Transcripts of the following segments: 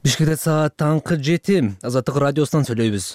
Бишкекте саат таңкы 7. Азаттык радиосунан сүйлөйбүз.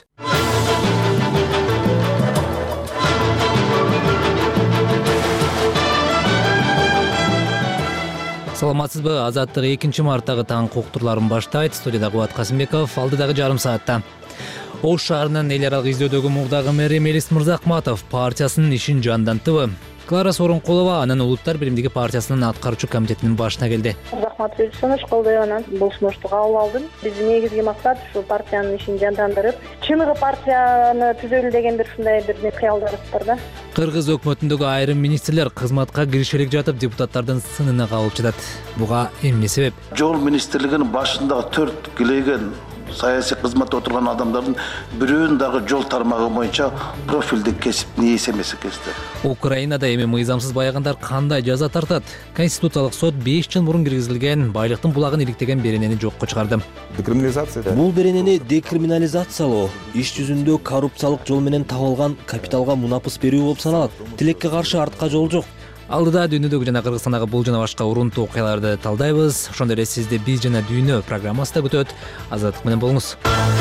Саламатсызбы? Азаттык 2 марттагы таңкы уктурларын баштайт. Студияда Кубат Касымбеков, алдыдагы жарым саатта. Ош шаарынын эл аралык издөдөгү мурдагы мэри Мелис Мырзахматов партиясынын ишин жандантыбы. Клара Сооронкулова анын Улуттар биримдиги партиясынын аткаруучу комитетинин башына келди. Мырзахматов сунуш колдойгонун бул сунушту кабыл алдым. Биздин негизги максат ушу партиянын ишин жандандырып, чыныгы партияны түзөлү деген ушундай бир кыялдарыбыз бар да. Кыргыз өкмөтүндөгү айрым министрлер кызматка киришелик жатып депутаттардын сынына кабылып жатат. Буга эмне себеп? Жол министрлигинин башындагы 4 килеген саясий кызматта отурган адамдардын бирөөнүн дагы жол тармагы боюнча профилдик кесиптин ээси эмес экенсиздер. Украинада эми мыйзамсыз байыгандар кандай жаза тартат? Конституциялык сот 5 жыл мурун киргизилген байлыктын булагын иликтеген беренени жокко чыгарды. Декриминализация. Бул беренени декриминализациялоо иш жүзүндө коррупциялык жол менен табылган капиталга мунапыс берүү болуп саналат. Тилекке каршы артка жол жок. Алдыда дүйнөдөгү жана Кыргызстандагы бул жана башка урунтуу окуяларды талдайбыз. Ошондой эле сизди биз жана дүйнө программасы да күтөт. Азаттык менен болуңуз.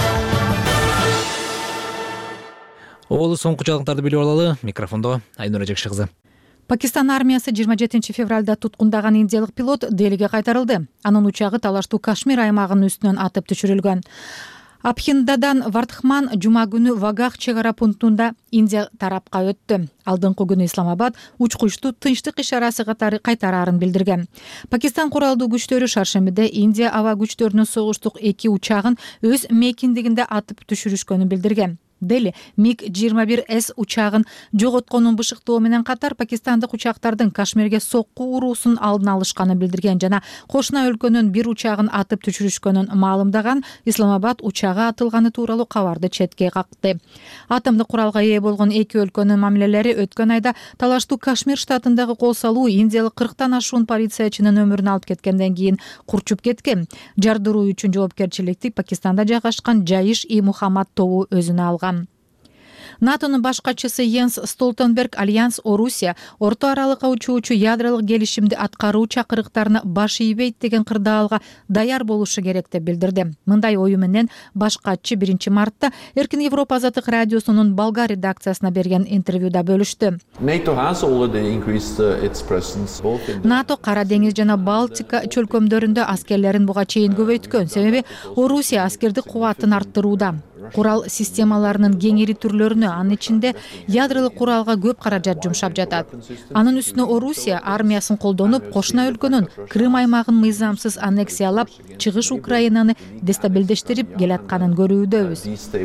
Оолу соңку жаңылыктарды билип алалы. Микрофондо Айнура Жекши кызы. Пакистан армиясы 27 февралда туткундаган индиялык пилот Делиге кайтарылды. Анын учагы талаштуу Кашмир аймагынын үстүнөн атып түшүрүлгөн. Абхиндадан Вардхман жума күнү Вагах чек ара пунктунда Индия тарапка өттү. Алдыңкы күнү Исламабад учкучту тынчтык ишарасы катары кайтараарын билдирген. Пакистан куралдуу күчтөрү шаршембиде Индия аба күчтөрүнүн согуштук 2 учагын өз мейкиндигинде атып түшүрүшкөнүн билдирген. Дели МиГ-21С учагын жоготконун бышыктоо менен катар пакистандык учактардын Кашмирге сокку уруусун алдын алышканын билдирген жана кошуна өлкөнүн бир учагын атып түшүрүшкөнүн маалымдаган. Исламабад учагы атылганы тууралуу кабарды четке какты. Атомдук куралга ээ болгон эки өлкөнүн мамилелери өткөн айда талаштуу Кашмир штатындагы кол салуу индиялык 40тан ашуун полициячынын өмүрүн алып кеткенден кийин курчуп кеткен. Жардыруу үчүн жоопкерчиликти Пакистанда жайгашкан Жаиш-и-Мухаммад тобу өзүнө алган. НАТОнун баш катчысы Йенс Столтенберг Альянс Орусия орто аралыкка учуучу ядролук келишимди аткаруу чакырыктарына баш ийбейт деген кырдаалга даяр болушу керек деп билдирди. Мындай ою менен баш катчы 1 мартта Эркин Европа азаттык радиосунун болгар редакциясына берген интервьюда бөлүштү. НАТО Кара деңиз жана Балтика чөлкөмдөрүндө аскерлерин буга чейин көбөйткөн. Себеби Орусия аскердик кубатын арттырууда. Курал системаларынын кеңири түрлөрүнө, анын ичинде ядролук куралга көп каражат жумшап жатат. Анын үстүнө Орусия армиясын колдонуп, кошуна өлкөнүн Крым аймагын мыйзамсыз аннексиялап, чыгыш Украинаны дестабилдештирип келатканын көрүүдөбүз.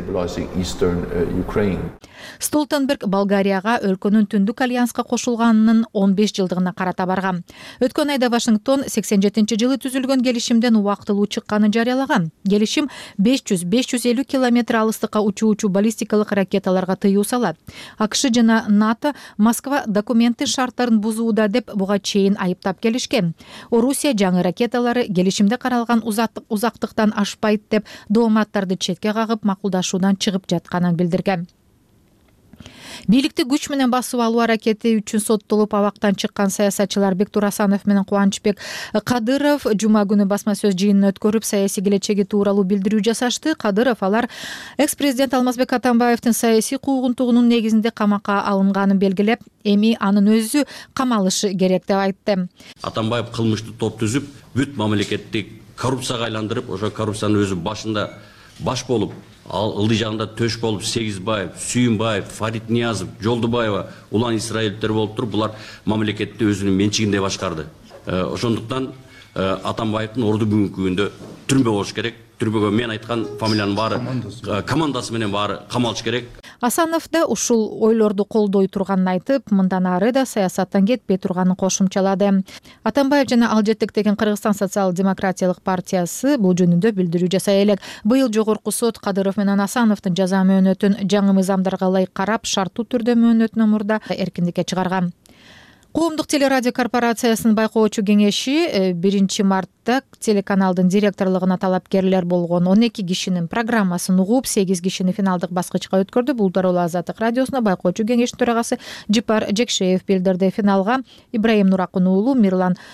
Столтенберг Болгарияга өлкөнүн түндүк альянска кошулганынын 15 жылдыгына карата барган. Өткөн айда Вашингтон 87-жылы түзүлгөн келишимден убактылуу чыкканын жарыялаган. Келишим 500-550 километр алыстыкка учуучу баллистикалык ракеталарга тыюу салат. АКШ жана НАТО Москва документтин шарттарын бузууда деп буга чейин айыптап келишкен. Орусия жаңы ракеталары келишимде каралган узактыктан ашпайт деп дооматтарды четке кагып макулдашуудан чыгып жатканын билдирген. Бийликти күч менен басып алуу аракети үчүн соттолуп абактан чыккан саясатчылар Бектур Асанов менен Кубанычбек Кадыров жума күнү басма сөз жыйынын өткөрүп, саясий келечеги тууралуу билдирүү жасашты. Кадыров алар экс-президент Алмазбек Атамбаевдин саясий куугунтугунун негизинде камакка алынганын белгилеп, эми анын өзү камалышы керек деп айтты. Атамбаев кылмыштуу топ түзүп, бүт мамлекетти коррупцияга айландырып, ошо коррупциянын өзү башында баш болуп, ылдый жагында төш болуп, Сегизбаев, Сүйүнбаев, Фарид Ниязов, Жолдубаева, улан исраилдер болуп туруп, булар мамлекетти өзүнүн менчигинде башкарды. Ошондуктан Атамбаевдин орду бүгүнкү күндө түрмө болуш керек. Түрмөгө мен айткан фамилиянын баары, командасы менен баары камалыш керек. Асанов да ушул ойлорду колдой турганын айтып, мындан ары да саясаттан кетпей турганын кошумчалады. Атамбаев жана Алжеттик деген Кыргызстан социал-демократиялык партиясы бул жөнүндө билдирүү жасай элек. Быйыл жогорку сот Кадыров менен Асановдун жаза мөөнөтүн жаңы мыйзамдарга ылайык карап, шарттуу түрдө мөөнөтүнөн мурда эркиндикке чыгарган. Коомдук телерадио корпорациясынын байкоочу кеңеши 1 мартта телеканалдын директорлугуна талапкерлер болгон 12 кишинин программасын угуп, 8 кишини финалдык баскычка өткөрдү. Бул тууралуу Азаттык радиосуна байкоочу кеңештин төрагасы Жипар Жекшеев билдирди. Финалга Ибраим Нуракун уулу Мирлан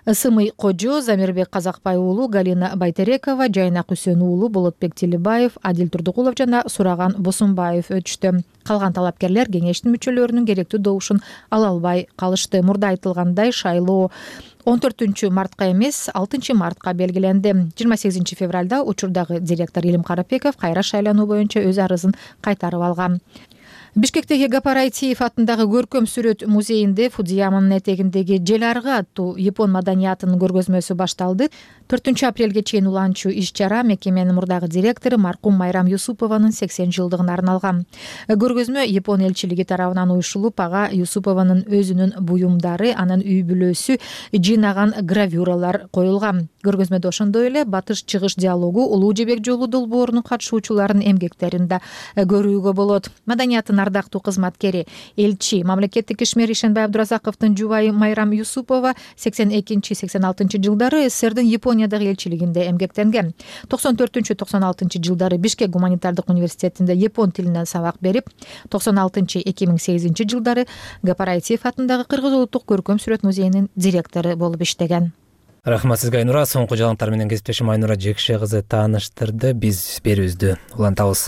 Ысымый Кожо, Замирбек Казакбай уулу, Галина Байтерекова, Жайнак Үсөн уулу, Болотбек Тилибаев, Адил Турдукулов жана Сураган Босунбаев өтүштү. Калган талапкерлер кеңештин мүчөлөрүнүн керектүү добушун ала албай калышты. Мурда айтылгандай, шайлоо 14 мартка эмес 6 мартка белгиленди. 28 февралда учурдагы директор Илим Карапеков кайра шайлануу боюнча өз арызын кайтарып алган. Бишкектеги Гапар Айтиев атындагы көркөм сүрөт музейинде Фудзияманын этегиндеги Жел аргы аттуу япон маданиятынын көргөзмөсү башталды. 4 апрелге чейин уланчу иш-чара мекеменин мурдагы директору маркум Майрам Юсупованын 80 жылдыгына арналган. Көргөзмө Япон элчилиги тарабынан уюшулуп, ага Юсупованын өзүнүн буюмдары, анын үй бүлөсү жыйнаган гравюралар коюлган. Көргөзмөдө ошондой эле батыш-чыгыш диалогу, Улуу Жебек жолу долбоорунун катышуучуларынын эмгектерин да көрүүгө болот. Маданияттын ардактуу кызматкери, элчи, мамлекеттик ишмер Ишенбай Абдуразаковдун жубайы Майрам Юсупова 82-86 жылдары СССРдин Япониядагы элчилигинде эмгектенген. 94-96 жылдары Бишкек гуманитардык университетинде япон тилинен сабак берип, 96-2008 жылдары Гапар Айтиев атындагы Кыргыз улуттук көркөм сүрөт музейинин директору болуп иштеген. Рахмат сизге, Айнура. Соңку жаңылыктар менен кесиптешим Айнура Жекше кызы тааныштырды. Биз берүүбүздү улантабыз.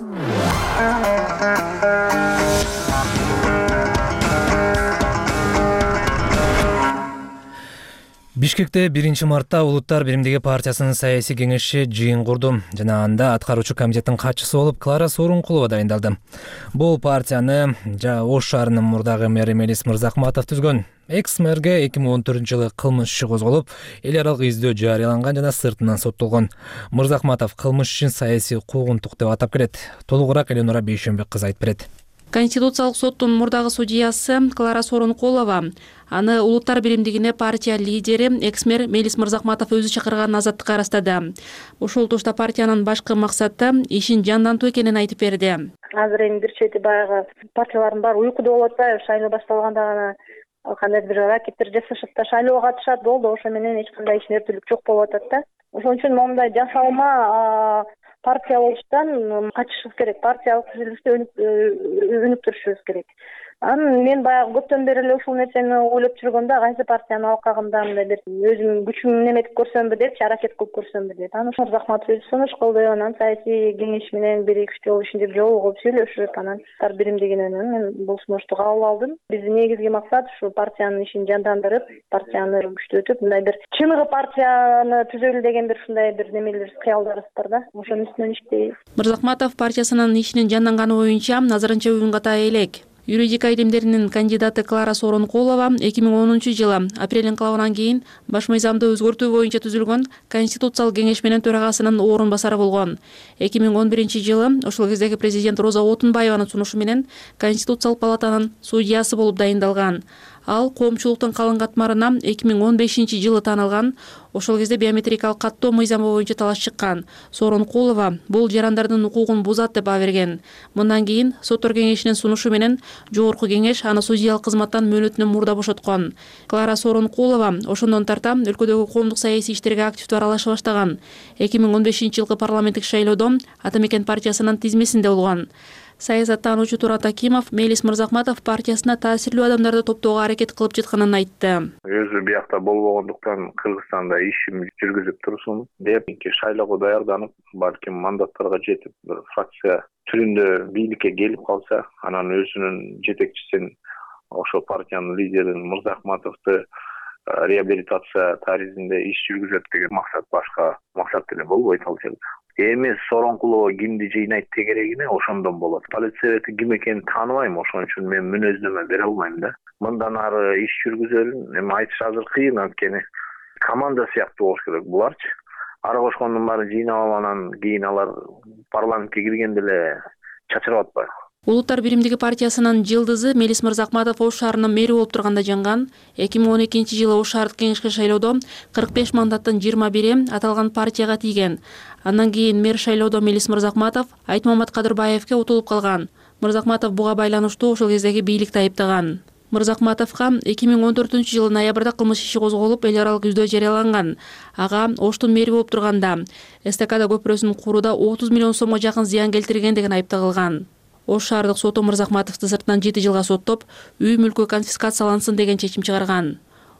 Бишкекте 1 мартта Улуттар биримдиги партиясынын саясий кеңеши жыйын курду жана анда аткаруучу комитеттин катчысы болуп Клара Сооронкулова дайындалды. Бул партияны Ош шаарынын мурдагы мэри Мелис Мырзахматов түзгөн. Экс-мэрге 2014-жылы кылмыш иши козголуп, эл аралык издөө жарыяланган жана сыртынан соттолгон. Мырзахматов кылмыш ишин саясий куугунтук деп атап келет. Толугураак Эленора Бейшенбек кызы айтып берет. Конституциялык соттун мурдагы судьясы Клара Сооронкулова аны Улуттар биримдигине партия лидери экс-мэр Мелис Мырзахматов өзү чакырган азаттыкка ырастады. Ошол тушта партиянын башкы максаты ишин жандантуу экенин айтып берди. Азыр эми бир чети баягы партиялардын баары уйкуда болуп атпайбы, шайлоо башталганда гана кандайдыр бир аракеттер жасашат да шайлоого катышат болду, ошо менен эч кандай ишмердүүлүк жок болуп атат да. Ошон үчүн моундай жасалма партия болуштан качышыбыз керек, партиялык түзүлүштү өнүктүрүшүбүз керек. Мен баягы көптөн бери эле ушул нерсени ойлоп жүргөмдө, кайсы партияны алкагында мындай бир өзүм күчүмдү неметип көрсөмбү депчи, аракет кылып көрсөмбү деп. Анан Мырзахматов өзү сунуш кылды, анан саясий кеңеш менен бир күчтүү болуш үчүн деп жолугуп сүйлөшүп, анан Улуттар биримдигинен мен бул сунушту кабыл алдым. Биздин негизги максат ушу партиянын ишин жандандырып, партияны күчтөтүп, мындай бир чыныгы партияны түзөлү деген бир ушундай бир немелер, кыялдарыбыз бар да. Ошонун үстүнөн иштейбиз. Мырзахматов партиясынын ишинин жанданганы боюнча назарынча бүгүн ката элек. Юридика илимдеринин кандидаты Клара Сооронкулова 2010-жылы апрель инкылабынан кийин баш мыйзамды өзгөртүү боюнча түзүлгөн Конституциялык кеңеш менен төрагасынын орун басары болгон. 2011-жылы ошол кездеги президент Роза Отунбаеванын сунушу менен Конституциялык палатанын судьясы болуп дайындалган. Ал коомчулуктун калың катмарына 2015-жылы таанылган. Ошол кезде биометрикалык каттоо мыйзамы боюнча талаш чыккан. Сооронкулова бул жарандардын укугун бузат деп баа берген. Мындан кийин соттор кеңешинин сунушу менен жогорку кеңеш аны судьялык кызматтан мөөнөтүнөн мурда бошоткон. Клара Сооронкулова ошондон тарта өлкөдөгү коомдук саясий иштерге активдүү аралаша баштаган. 2015-жылкы парламенттик шайлоодо Ата Мекен партиясынын тизмесинде болгон. Саясаттануучу Турат Акимов Мелис Мырзахматов партиясына таасирлүү адамдарды топтоого аракет кылып жатканын айтты. Өзү биякта болбогондуктан Кыргызстанда ишим жүргүзүп турсун деп, шайлоого даярданып, балким мандаттарга жетип, бир фракция түрүндө бийликке келип калса, анан өзүнүн жетекчисин, ошо партиянын лидерин Мырзахматовду реабилитация таризинде иш жүргүзөт деген максат, башка максат деле болбойт ал жерде. Эми Сооронкулова кимди жыйнайт дегенегине ошондон болот. Полиция ким экенин тааныбайм, ошон үчүн мен мүнөздөмө бере албайм да. Мындан ары иш жүргүзөлүн, эми айтыш азыр кыйын, анткени команда сыяктуу болуш керек буларчы. Ары кошкондун баары жыйнап алгандан кийин алар парламентке киргенде эле чачырап атпайбы. Улуттар биримдиги партиясынын жылдызы Мелис Мырзахматов Ош шаарынын мэри болуп турганда жанган. 2012-жылы Ош шаардык кеңешке шайлоодо 45 мандаттын 21-и аталган партияга тийген. Андан кийин мэр шайлоодо Мелис Мырзахматов Айтмамат Кадырбаевке утулуп калган. Мырзахматов буга байланыштуу ошол кездеги бийликти айыптаган. Мырзахматовго 2014-жылы ноябрда кылмыш иши козголуп, эл аралык издөө жарыяланган. Ага Оштун мэри болуп турганда эстакада көпүрөсүн курууда 30 миллион сомго жакын зыян келтирген деген айып тагылган. Ош шаардык соту Мырзахматовду сыртынан 7 жылга соттоп, үй мүлкү конфискациялансын деген чечим чыгарган.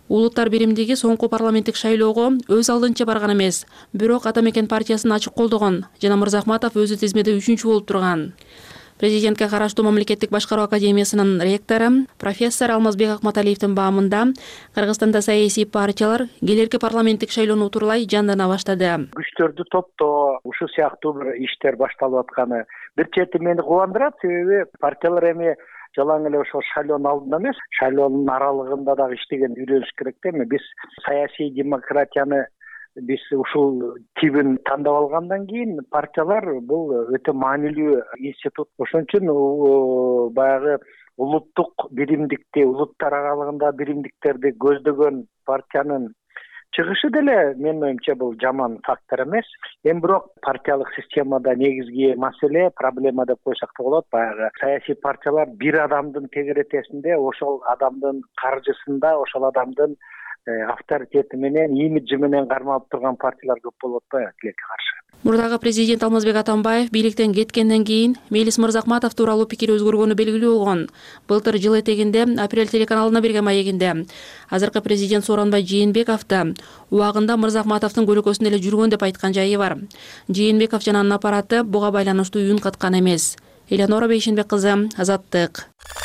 Улуттар биримдиги соңку парламенттик шайлоого өз алдынча барган эмес, бирок Ата мекен партиясын ачык колдогон жана Мырзахматов өзү тизмеде 3-чү болуп турган. Президентке караштуу Мамлекеттик башкаруу академиясынын ректору профессор Алмазбек Акматалиевдин баамында Кыргызстанда саясий партиялар келерки парламенттик шайлоону утурлай жандана баштады. Күчтөрдү топтоо ушул сыяктуу бир иштер башталып атканы бир чети мени кубандырат, себеби партиялар эми жалаң эле ошол шайлоонун алдында эмес, шайлоонун аралыгында дагы иштеген үйрөнүш керек да. Эми биз саясий демократияны биз ушул тибин тандап алгандан кийин партиялар бул өтө маанилүү институт. Ошон үчүн баягы улуттук биримдикти, улуттар аралыгында биримдиктерди көздөгөн партиянын чыгышы деле менин оюмча бул жаман фактор эмес. Эми бирок партиялык системада негизги маселе, проблема деп койсок да болот. Баягы саясий партиялар бир адамдын тегеретесинде, ошол адамдын каржысында, ошол адамдын авторитети менен, имиджи менен кармалып турган партиялар көп болуп атпайбы тилекке каршы. Мурдагы президент Алмазбек Атамбаев бийликтен кеткенден кийин Мелис Мырзахматов тууралуу пикири өзгөргөнү белгилүү болгон. Былтыр жыл этегинде Апрель телеканалына берген маегинде азыркы президент Сооронбай Жээнбеков да убагында Мырзахматовдун көлөкөсүндө эле жүргөн деп айткан жайы бар. Жээнбеков жана анын аппараты буга байланыштуу үн каткан эмес. Элеонора Бейшенбек кызы, Азаттык.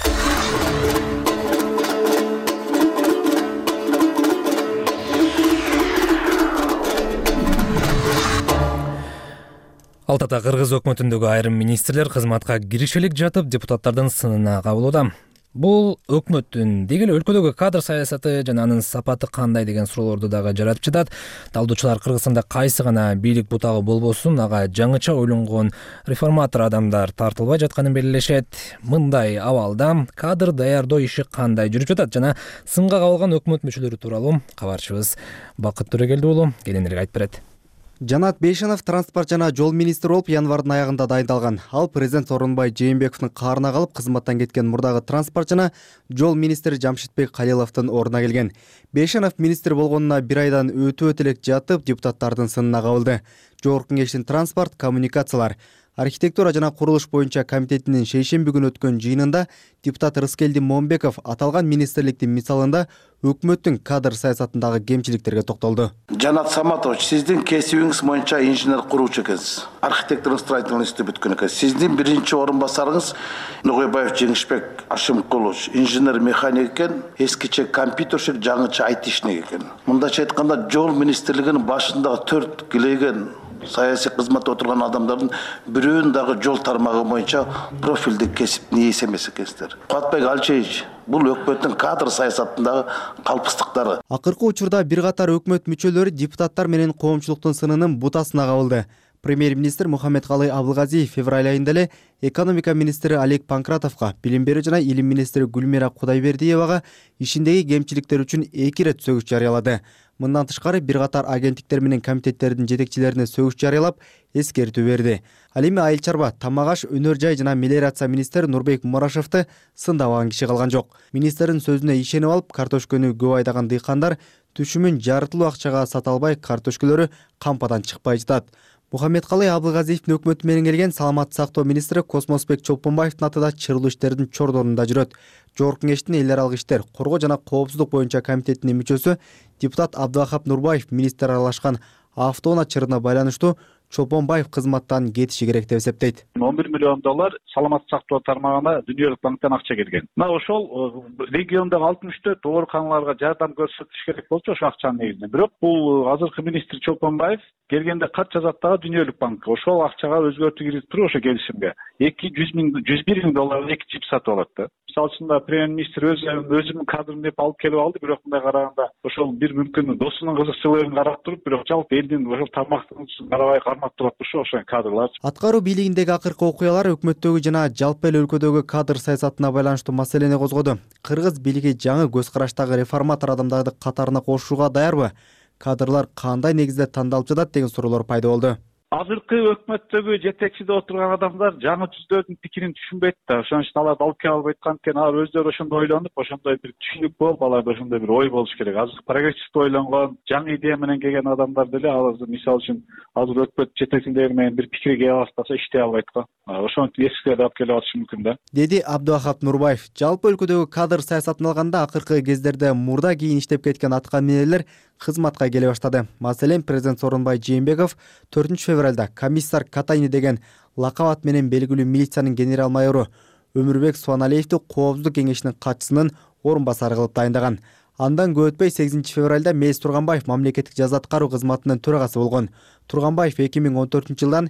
Алтата Кыргыз өкмөтүндөгү айрым министрлер кызматка киришелик жатып депутаттардын сынына кабылууда. Бул өкмөттүн деги эле өлкөдөгү кадр саясаты жана анын сапаты кандай деген суроолорду дагы жаратып жатат. Талдоочулар Кыргызстанда кайсы гана бийлик бутагы болбосун, ага жаңыча ойлонгон реформатор адамдар тартылбай жатканын белгилешет. Мындай абалда кадр даярдоо иши кандай жүрүп жатат жана сынга кабылган өкмөт мүчөлөрү тууралуу кабарчыбыз Бакыт Төрөгелди уулу кененирээк айтып берет. Жанат Бейшенов транспорт жана жол министри болуп январдын аягында дайындалган. Ал президент Сооронбай Жээнбековдун каарына калып кызматтан кеткен мурдагы транспорт жана жол министри Жамшитбек Калиловдун ордуна келген. Бейшенов министр болгонуна бир айдан өтүп элек жатып депутаттардын сынына кабылды. Жогорку кеңештин транспорт, коммуникациялар, архитектура жана курулуш боюнча комитетинин шейшемби күнү өткөн жыйынында депутат Рыскелди Момбеков аталган министрликтин мисалында өкмөттүн кадр саясатындагы кемчиликтерге токтолду. Жанат Саматович, сиздин кесибиңиз боюнча инженер куруучу экенсиз. Архитектурный строительный институт бүткөн экенсиз. Сиздин биринчи орун басарыңыз Ногойбаев Жеңишбек Ашимкулович инженер механик экен, эскиче компьютерщик, жаңыча айтишник экен. Мындайча айтканда жол министрлигинин башындагы 4 килеген саясий кызматта отурган адамдардын бирөөнүн дагы жол тармагы боюнча профилдик кесиптин ээси эмес экенсиздер. Куатбек Алчевич, бул өкмөттүн кадр саясатындагы калпыстыктары. Акыркы учурда бир катар өкмөт мүчөлөрү депутаттар менен коомчулуктун сынынын бутасына кабылды. Премьер-министр Мухаммедкалый Абылгазиев февраль айында эле экономика министри Олег Панкратовго, билим берүү жана илим министри Гүлмира Кудайбердиевага ишиндеги кемчиликтер үчүн 2 рет сөгүш жарыялады. Мындан тышкары бир катар агенттиктер менен комитеттердин жетекчилерине сөгүш жарыялап, эскертүү берди. Ал эми айыл чарба, тамак аш, өнөр жай жана мелиорация министри Нурбек Мурашевди сындабаган киши калган жок. Министрдин сөзүнө ишенип алып, картошкөнү көп айдаган дыйкандар түшүмүн жарытылуу акчага сата албай, картошкөлөрү кампадан чыкпай жатат. Мухаммедкалый Абылгазиевдин өкмөтү менен келген саламаттык сактоо министри Космосбек Чолпонбаевдин атында чырылуу иштердин чордорунда жүрөт. Жогорку кеңештин эл аралык иштер, коргоо жана коопсуздук боюнча комитетинин мүчөсү депутат Абдывахап Нурбаев министр аралашкан автоунаа чырына байланыштуу Чолпонбаев кызматтан кетиши керек деп эсептейт. $11 миллион саламаттык сактоо тармагына Дүниөлүк банктан акча келген. Мына ошол региондогу 64 ооруканаларга жардам көрсөтүш керек болчу ошол акчанын негизинде. Бирок бул азыркы министр Чолпонбаев келгенде кат жазат дагы Дүниөлүк банкка. Ошол акчага өзгөртүү кирип туруп ошо келишимге $101 миң эки чип сатып алат да. Мисалы үчүн премьер-министр өзүмдүн кадрым деп алып келип алды, бирок мындай караганда ошол бир мүмкүн досунун кызыкчылыгын карап туруп, бирок жалпы элдин ошол тармактын карабай кармап турат ошол кадрлар. Аткаруу бийлигиндеги акыркы окуялар өкмөттөгү жана жалпы эл өлкөдөгү кадр саясатына байланыштуу маселени козгоду. Кыргыз бийлиги жаңы көз караштагы реформатор адамдарды катарына кошууга даярбы? Кадрлар кандай негизде тандалып жатат деген суроолор пайда болду. азыркы өкмөттөгү жетекчиде отурган адамдар жаңы түздөрдүн пикирин түшүнбөйт да. Ошон үчүн аларды алып келе албайт экен. Алар өздөрү ошондой ойлонуп, ошондой бир түшүнүк болуп, аларда ошондой бир ой болуш керек. Азыр прогрессивдүү ойлонгон, жаңы идея менен келген адамдар деле аларды мисалы үчүн азыр өкмөт жетекчилери менен бир пикирге келе алышпаса иштей албайт го. Ошентип эскилерди алып келип атышы мүмкүн да. Деди Абдуахап Нурбаев. Жалпы өлкөдөгү кадр саясатын алганда акыркы кездерде мурда кийин иштеп кеткен аткаминерлер кызматка келе баштады. Маселен, президент Сооронбай Жээнбеков 4 февралда комиссар Катайни деген лакап ат менен белгилүү милициянын генерал майору Өмүрбек Суаналиевди коопсуздук кеңешинин катчысынын орун басары кылып тайындаган. Андан көп өтпөй 8 февралда Мелис Турганбаев мамлекеттик жаза аткаруу кызматынын төрагасы болгон. Турганбаев 2014 жылдан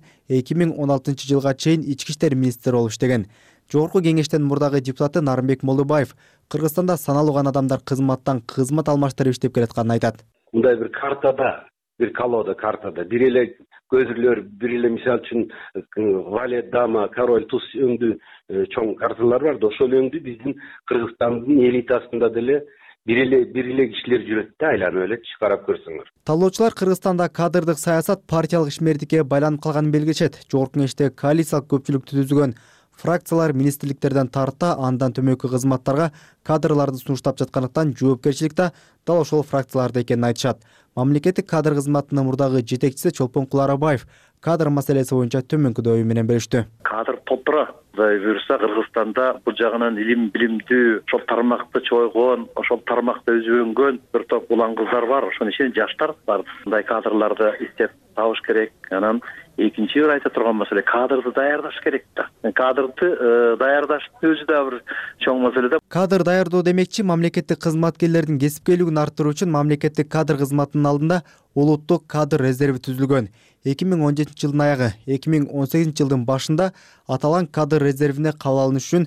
2016 жылга чейин ички иштер министри болуп иштеген. Жогорку кеңештин мурдагы депутаты Нарымбек Молдубаев Кыргызстанда саналуу гана адамдар кызматтан кызмат алмаштырып иштеп келатканын айтат. Мындай бир картада, бир колода картада бир эле көзүрлөр, бир эле мисалы үчүн Вале, Дама, Король, Туз өңдүү чоң карталар бар да, ошол өңдүү биздин Кыргызстандын элитасында деле бир эле кишилер жүрөт да, айланып элечи, карап көрсөңөр. Талоочулар Кыргызстанда кадрдык саясат партиялык ишмердикке байланып калганын белгилешет. Жогорку кеңеште коалициялык көпчүлүктү түзүгөн фракциялар министрликтерден тарта, андан төмөнкү кызматтарга кадрларды сунуштап жаткандыктан жоопкерчилик да дал ошол фракцияларда экенин айтышат. Мамлекеттик кадр кызматынын мурдагы жетекчиси Чолпон Куларабаев кадр маселеси боюнча төмөнкү ою менен бөлүштү. Кадр толтура буюрса Кыргызстанда бул жагынан илим билимдүү, ошол тармакты чойгон, ошол тармакта өзүнгөн бир топ улан кыздар бар, ошонун ичинде жаштар бар. Мындай кадрларды издеп табыш керек. Анан экинчи бир айта турган маселе кадрды даярдаш керек да. Кадрды даярдаштын өзү да бир чоң маселе да. Кадр даярдоо демекчи, мамлекеттик кызматкерлердин кесипкерлигин арттыруу үчүн мамлекеттик кадр кызматынын алдында улуттук кадр резерви түзүлгөн. 2017 жылдын аягы, 2018 жылдын башында аталган кадр резервине кабыл алыныш үчүн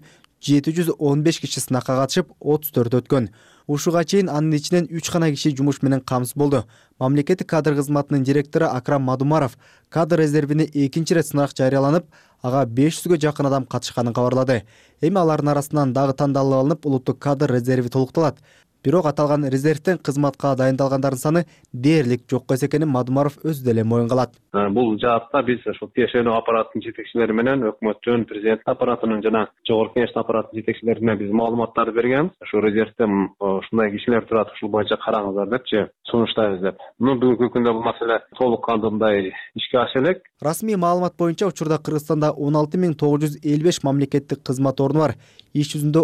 715 киши сынакка катышып, 34 өткөн. Ушуга чейин анын ичинен 3 гана киши жумуш менен камсыз болду. Мамлекеттик кадр кызматынын директору Акрам Мадумаров кадр резервине экинчи ирет сынак жарыяланып, ага 500гө жакын адам катышканын кабарлады. Эми алардын арасынан дагы тандалып алынып, улуттук кадр резерви толукталат. Бирок аталган резервден кызматка дайындалгандардын саны дээрлик жок экенин Мадумаров өзү деле моюнга алат. Бул жаатта биз ошол тиешелүү аппараттын жетекчилери менен өкмөттүн, президент аппаратынын жана жогорку кеңештин аппараттын жетекчилерине биз маалыматтарды берген. Ошол резервде ушундай кишилер турат, ушул боюнча караңыздар депчи сунуштайбыз деп. Бүгүнкү күндө бул маселе толук кандырмдай ишке аша элек. Расмий маалымат боюнча учурда Кыргызстанда 16955 мамлекеттик кызмат орну бар. Иш жүзүндө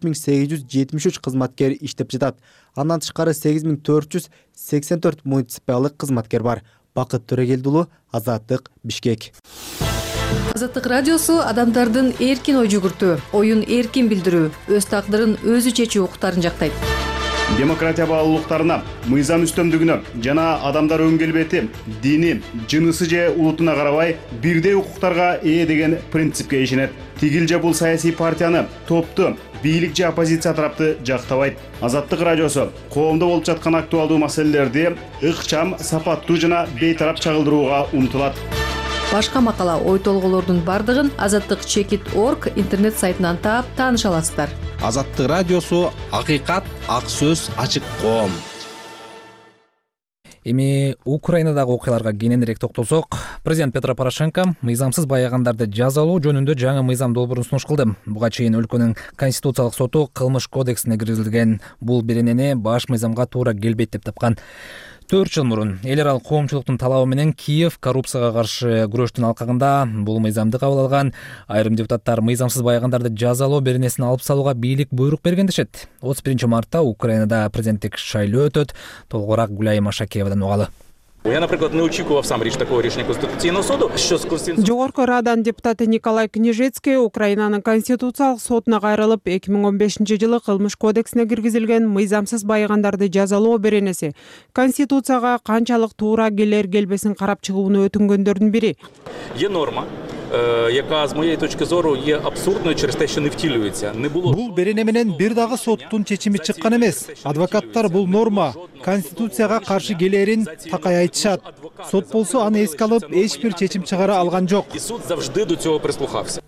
15873 кызматкер иштеп жатат. Андан тышкары 8484 муниципалдык кызматкер бар. Бакыт Төрөгелдиулу, Азаттык, Бишкек. Азаттык радиосу адамдардын эркин ой жүгүртүү, оюн эркин билдирүү, өз тагдырын өзү чечүү укуктарын жактайт. Демократия баалуулуктарына, мыйзам үстөмдүгүнө жана адамдар өң келбети, дини, жынысы же улутуна карабай бирдей укуктарга ээ деген принципке ишенет. Тигил же бул саясий партияны, топту, бийлик же оппозиция тарапты жактабайт. Азаттык радиосу коомдо болуп жаткан актуалдуу маселелерди ыкчам, сапаттуу жана бейтарап чагылдырууга умтулат. Башка макала, ой толголордун бардыгын azattik.org интернет сайтынан таап тааныша аласыздар. Азаттык радиосу акыйкат, ак сөз, ачык коом. Эми Украинадагы окуяларга кененирээк токтолсок, президент Петро Порошенко мыйзамсыз баягандарды жазалоо жөнүндө жаңы мыйзам долбоорун сунуш кылды. Буга чейин өлкөнүн конституциялык соту кылмыш кодексине киргизилген бул беренени баш мыйзамга туура келбейт деп тапкан. 4 жыл мурун эл аралык коомчулуктун талабы менен Киев коррупцияга каршы күрөштүн алкагында бул мыйзамды кабыл алган. Айрым депутаттар мыйзамсыз баягандарды жазалоо беренесин алып салууга бийлик буйрук берген дешет. 31 мартта Украинада президенттик шайлоо өтөт. Толугураак Гуляй Машакеевадан угалы. Я, наприклад, не очікував сам такого рішення Конституційного суду, що з Конституційного... Жогорку Радан депутаты Николай Книжецкий Украинанын конституциялык сотуна кайрылып 2015 жылы кылмыш кодексине киргизилген мыйзамсыз баягандарды жазалоо беренеси Конституцияга канчалык туура келер келбесин карап чыгууну өтүнгөндөрдүн бири. Є норма, яка з моєї точки зору є абсурдною через те, що не втілюється. Не було... Бул берене менен бир дагы соттун чечими чыккан эмес. Адвокаттар бул норма Конституцияга каршы келерин такай айтышат. Сот болсо аны эске алып, эч бир чечим чыгара алган жок. І суд завжди до цього прислухався.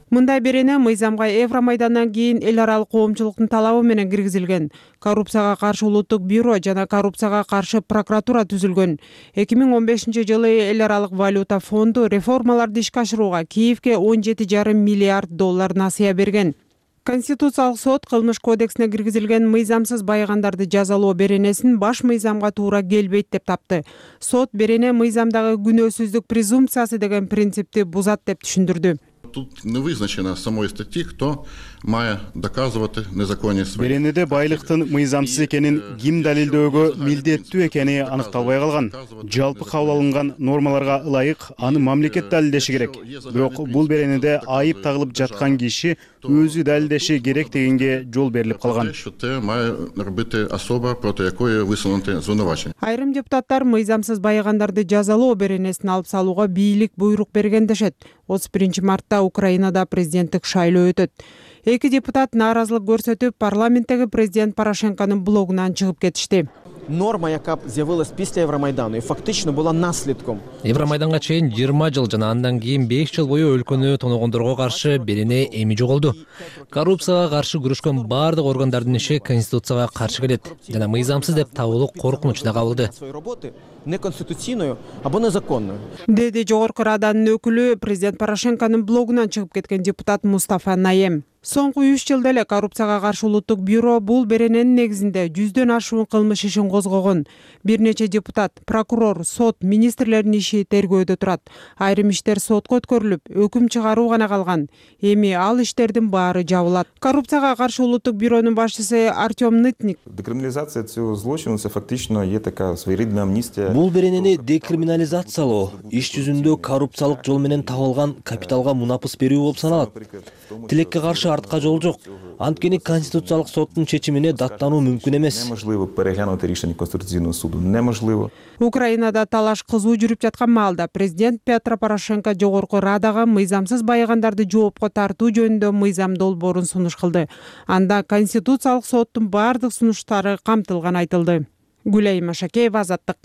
Мындай берене мыйзамга Евромайдандан кийин эл аралык коомчулуктун талабы менен киргизилген. Коррупцияга каршы улуттук бюро жана коррупцияга каршы прокуратура түзүлгөн. 2015-жылы эл аралык валюта фонду реформаларды ишке ашырууга Киевке $17,5 миллиард насыя берген. Конституциялык сот кылмыш кодексине киргизилген мыйзамсыз байыгандарды жазалоо беренесин баш мыйзамга туура келбейт деп тапты. Сот берене мыйзамдагы күнөөсүздүк презумпциясы деген принципти бузат деп түшүндүрдү. Тут не визначено самої статті, хто має доказувати незаконність. Беренеде байлыктын мыйзамсыз экенин ким далилдөөгө милдеттүү экени аныкталбай калган. Жалпы кабыл алынган нормаларга ылайык аны мамлекет далилдеши керек. Бирок бул беренеде айып тагылып жаткан киши өзү далилдеши керек дегенге жол берилип калган. Має робити особа, проти якої висунуті звинувачення. Айрым депутаттар мыйзамсыз байыгандарды жазалоо беренесин алып салууга бийлик буйрук берген дешет. 31 мартта Украинада президенттик шайлоо өтөт. Эки депутат нааразылык көрсөтүп, парламенттеги президент Порошенконун блогунан чыгып кетишти. Норма, яка з'явилась після Євромайдану і фактично була наслідком. Евромайданга чейин 20 жыл жана андан кийин 5 жыл бою өлкөнү тоногондорго каршы берене эми жоголду. Коррупцияга каршы күрөшкөн бардык органдардын иши конституцияга каршы келет жана мыйзамсыз деп табылуу коркунучуна кабылды. Неконституційною або незаконною. Деди жогорку раданын өкүлү президент Порошенконун блогунан чыгып кеткен депутат Мустафа Наем. Соңку 3 жылда эле коррупцияга каршы улуттук бюро бул берененин негизинде 100дөн ашуун кылмыш ишин козгогон. Бир нече депутат, прокурор, сот, министрлердин иши тергөөдө турат. Айрым иштер сотко өткөрүлүп, өкүм чыгаруу гана калган. Эми ал иштердин баары жабылат. Коррупцияга каршы улуттук бюронун башчысы Артем Нытник. Декриминализация цього злочину це фактично є така своєрідна амністія. Бул беренени декриминализациялоо иш жүзүндө коррупциялык жол менен табылган капиталга мунапыс берүү болуп саналат. Тилекке каршы артка жол жок. Анткени конституциялык соттун чечимине даттануу мүмкүн эмес. Неможливо переглянути рішення Конституційного суду. Неможливо. Украинада талаш кызуу жүрүп жаткан маалда президент Петро Порошенко жогорку радага мыйзамсыз байыгандарды жоопко тартуу жөнүндө мыйзам долбоорун сунуш кылды. Анда конституциялык соттун бардык сунуштары камтылган айтылды. Гүлай Машакеева, Азаттык.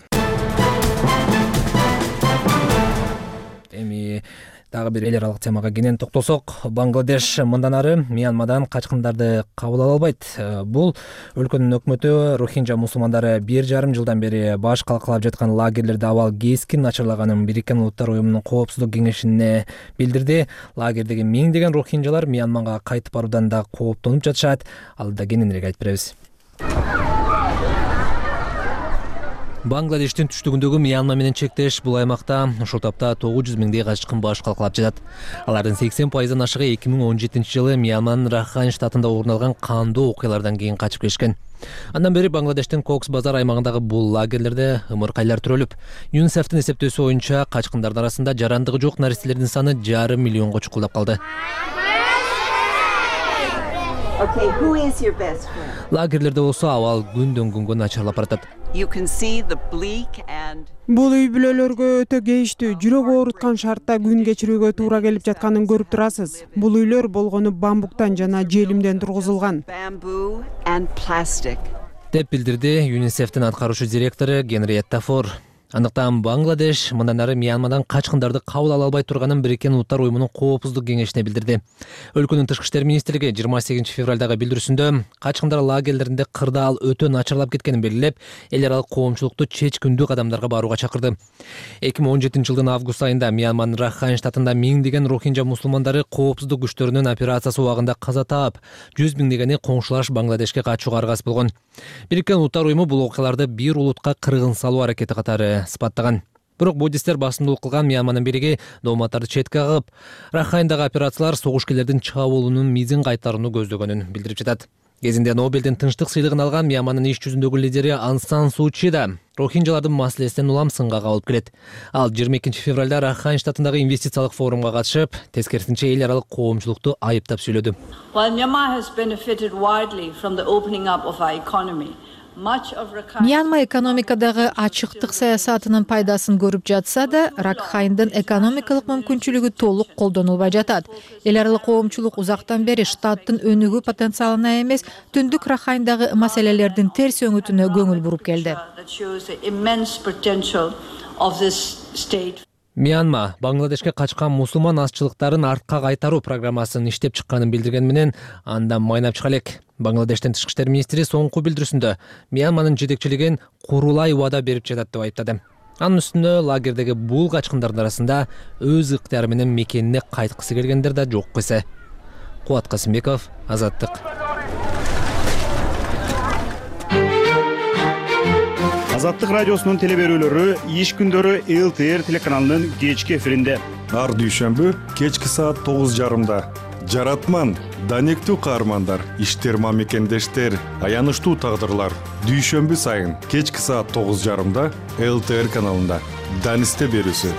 Эми дагы бир эл аралык темага кенен токтолсок, Бангладеш мындан ары Мьянмадан качкындарды кабыл ала албайт. Бул өлкөнүн өкмөтү Рохинджа мусулмандары 1,5 жылдан бери баш калкалап жаткан лагерлерде абал кескин начарлаганын Бириккен Улуттар уюмунун коопсуздук кеңешине билдирди. Лагердеги миңдеген рохинджалар Мьянмага кайтып баруудан да кооптонуп жатышат. Ал да кененирээк айтып беребиз. Бангладештин түштүгүндөгү Мьянма менен чектеш бул аймакта ушул тапта 900 миңдей качкын баш калкалап жатат. Алардын 80%дан ашыгы 2017-жылы Мьянманын Рахайн штатында орун алган кандуу окуялардан кийин качып келишкен. Андан бери Бангладештин Кокс базар аймагындагы бул лагерлерде ымыркайлар төрөлүп, ЮНИСЕФтин эсептөөсү боюнча качкындардын арасында жарандыгы жок наристелердин саны 1,5 миллионго чукулдап калды. Лагерлерде болсо абал күндөн күнгө начарлап баратат. Бул үй бүлөлөргө өтө кейиштүү, жүрөк ооруткан шартта күн кечирүүгө туура келип жатканын көрүп турасыз. Бул үйлөр болгону бамбуктан жана желимден тургузулган. Деп билдирди ЮНИСЕФтин аткаруучу директору Генриетта Фор. Андыктан Бангладеш мындан ары Мьянмадан качкындарды кабыл ала албай турганын Бириккен Улуттар уюмунун коопсуздук кеңешине билдирди. Өлкөнүн тышкы иштер министрлиги 28 февралдагы билдирүүсүндө качкындар лагерлеринде кырдаал өтө начарлап кеткенин белгилеп, эл аралык коомчулукту чечкиндүү кадамдарга барууга чакырды. 2017-жылдын август айында Мьянманын Рахайн штатында миңдеген рохинджа мусулмандары коопсуздук күчтөрүнүн операциясы убагында каза таап, 100 миңдегени коңшулаш Бангладешке качууга аргасыз болгон. Бириккен Улуттар уюму бул окуяларды бир улутка кыргын салуу аракети катары сыпаттаган. Бирок буддисттер басымдуулук кылган Мьянманын бириги дооматтарды четке кагып, Рахайндагы операциялар согушкерлердин чабуулунун мизин кайтарууну көздөгөнүн билдирип жатат. Кезинде Нобелдин тынчтык сыйлыгын алган Мьянманын иш жүзүндөгү лидери Ан Сан Су Чи да рохинджалардын маселесинен улам сынга кабылып келет. Ал 22 февралда Рахайн штатындагы инвестициялык форумга катышып, тескерисинче эл аралык коомчулукту айыптап сүйлөдү. Мьянма экономикадагы ачыктык саясатынын пайдасын көрүп жатса да, Ракхайндын экономикалык мүмкүнчүлүгү толук колдонулбай жатат. Эл аралык коомчулук узактан бери штаттын өнүгүү потенциалына эмес, түндүк Ракхайндагы маселелердин терс өңүтүнө көңүл буруп келди. Мьянма Бангладешке качкан мусулман азчылыктарын артка кайтаруу программасын иштеп чыкканын билдирген менен андан майнап чыга элек. Бангладештин тышкы иштер министри соңку билдирүүсүндө Мьянманын жетекчилигин курулай убада берип жатат деп айыптады. Анын үстүнө лагердеги бул качкындардын арасында өз ыктыяры менен мекенине кайткысы келгендер да жок эсе. Кубат Касымбеков, Азаттык. Азаттык радиосунун телеберүүлөрү иш күндөрү ЛТР телеканалынын кечки эфиринде. Ар дүйшөмбү кечки саат 9:30. Жаратман, данектүү каармандар, иштер мамекендештер, аянычтуу тагдырлар. Дүйшөмбү сайын кечки саат 9:30 ЛТР каналында. Данисте берүүсү.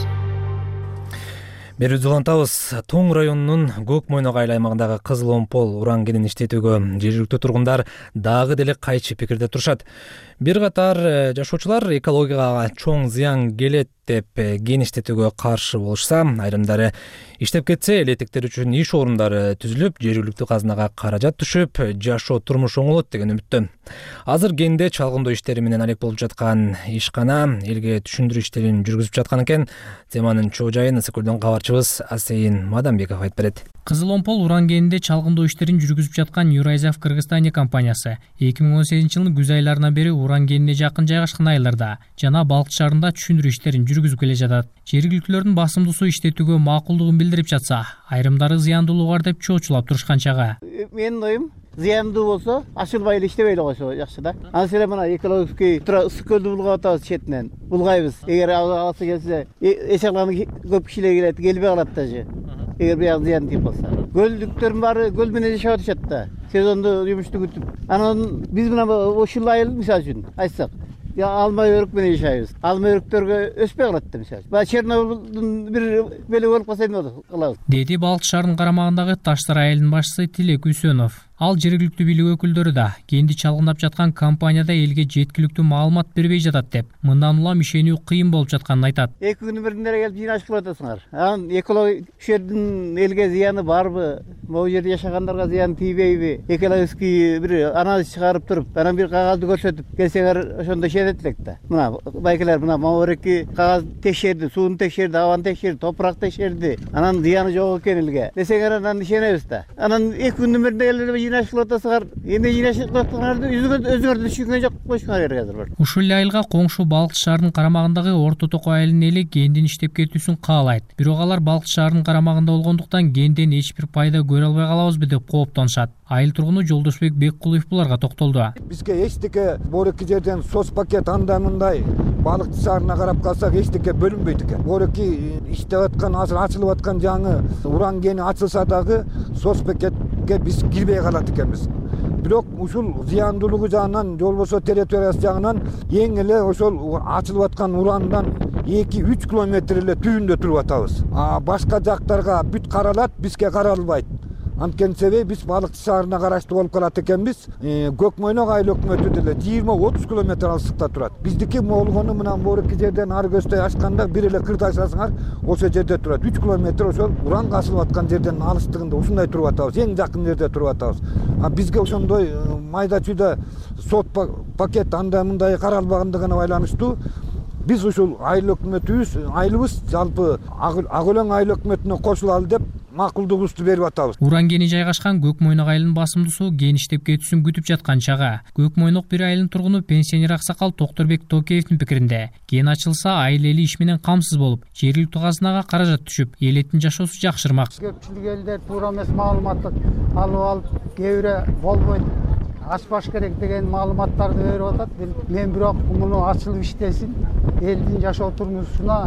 Берүүбүздү улантабыз. Тоң районунун Көк Мойнок айыл аймагындагы Кызыл Омпол уран кенин иштетүүгө жергиликтүү тургундар дагы деле кайчы пикирде турушат. Бир катар жашоочулар экологияга чоң зыян келет деп кен иштетүүгө каршы болушса, айрымдары иштеп кетсе элетиктер үчүн иш орундары түзүлүп, жергиликтүү казынага каражат түшүп, жашоо турмуш оңолот деген үмүттө. Азыр кенде чалгындоо иштери менен алек болуп жаткан ишкана элге түшүндүрүү иштерин жүргүзүп жаткан экен. Теманын чоо жайын Ысыкөлдөн кабарчыбыз Асейин Мадамбеков айтып берет. Кызыл Омпол уран кенинде чалгындоо иштерин жүргүзүп жаткан Юрайзав Кыргызстания компаниясы 2018-жылдын күз айларынан бери уран кенине жакын жайгашкан айылдарда жана балык шаарында түшүндүрүү иштерин жүргүзүп келе жатат. Жергиликтүүлөрдүн басымдуусу иштетүүгө макулдугун билдирип жатса, айрымдары зыяндуулугу бар деп чоочулап турушкан чагы. Менин оюм зыяндуу болсо ашылбай эле иштебейли койсо жакшы да. Анан эле мына экологический Ысыкөлдү булгап атабыз четинен. Булгайбыз. Эгер алсы келсе, эшелганы көп кишилер келет, келбей калат даже. Эгер бияк зыян тийип калса. Көлдүктөрдүн баары көл менен жашап атышат да. Сезондо жумушту күтүп. Анан биз мына ушул айыл мисалы үчүн айтсак, алма өрүк менен жашайбыз. Алма өрүктөргө өспөй калат да мисалы. Баягы Чернобылдын бир беле болуп калса эмне болот кылабыз. Деди Балык шаарынын карамагындагы Таштар айылынын башчысы Тилек Үсөнов. Ал жергиликтүү бийлик өкүлдөрү да кенди чалгындап жаткан компанияда элге жеткиликтүү маалымат бербей жатат деп, мындан улам ишенүү кыйын болуп жатканын айтат. 2 күндүн биринде келип жыйнашып кылып атасыңар. Анан экология ушул жердин элге зыяны барбы? Могу жерде жашагандарга зыян тийбейби? Экологический бир анализ чыгарып туруп, анан бир кагазды көрсөтүп келсеңер ошондо ишенет элек да. Мына байкелер мына могуреки кагаз текшерди, суун текшерди, абаны текшерди, топурак текшерди. Анан зыяны жок экен элге. Десеңер анан ишенебиз да. Анан 2 күндүн биринде келип жыйнашып эмне жыйнашып жатканыңарды өзүңөрдү түшүнгөн жок коюшуңар керек азыр. Ушул айылга коңшу Балык шаарынын карамагындагы Орто Токой айылынын эли кендин иштеп кетүүсүн каалайт. Бирок алар Балык шаарынын карамагында болгондуктан кенден эч бир пайда көрө албай калабызбы деп кооптонушат. Айыл тургуну Жолдошбек Беккулуев буларга токтолду. Бизге эчтеке бореки жерден соц пакет андай мындай балык шаарына карап калсак эчтеке бөлүнбөйт экен. Бореки иштеп аткан азыр ачылып аткан жаңы уран кени ачылса дагы соц пакетке биз кирбей калат экенбиз. Бирок ушул зыяндуулугу жагынан, болбосо территориясы жагынан эң эле ошол ачылып аткан урандан 2-3 километр эле түбүндө туруп атабыз. Башка жактарга бүт каралат, бизге каралбайт. Анткени себеби биз Балык шаарына караштуу болуп калат экенбиз. Көк Мойнок айыл өкмөтү деле 20-30 километр алыстыкта турат. Биздики болгону мына бореки жерден ары көздөй ачканда бир эле кырды ачасыңар, ошол жерде турат. 3 километр ошол уран касылып аткан жерден алыстыгында ушундай туруп атабыз. Эң жакын жерде туруп атабыз. Бизге ошондой майда чүйдө сот пакет андай мындай каралбагандыгына байланыштуу биз ушул айыл өкмөтүбүз, айылыбыз жалпы Ак Өлөң айыл өкмөтүнө кошулалы деп макулдугубузду берип атабыз. Уран кени жайгашкан Көк Мойнок айылынын басымдуусу кен иштеп кетүүсүн күтүп жаткан чагы. Көк Мойнок бир айылынын тургуну пенсионер аксакал Токторбек Токеевдин пикиринде, кен ачылса айыл эли иш менен камсыз болуп, жергиликтүү казынага каражат түшүп, элеттин жашоосу жакшырмак. Көпчүлүк элдер туура эмес маалыматты алып, кээ бири болбойт, ачпаш керек деген маалыматтарды берип атат. Мен бирок муну ачылып иштесин, элдин жашоо турмушуна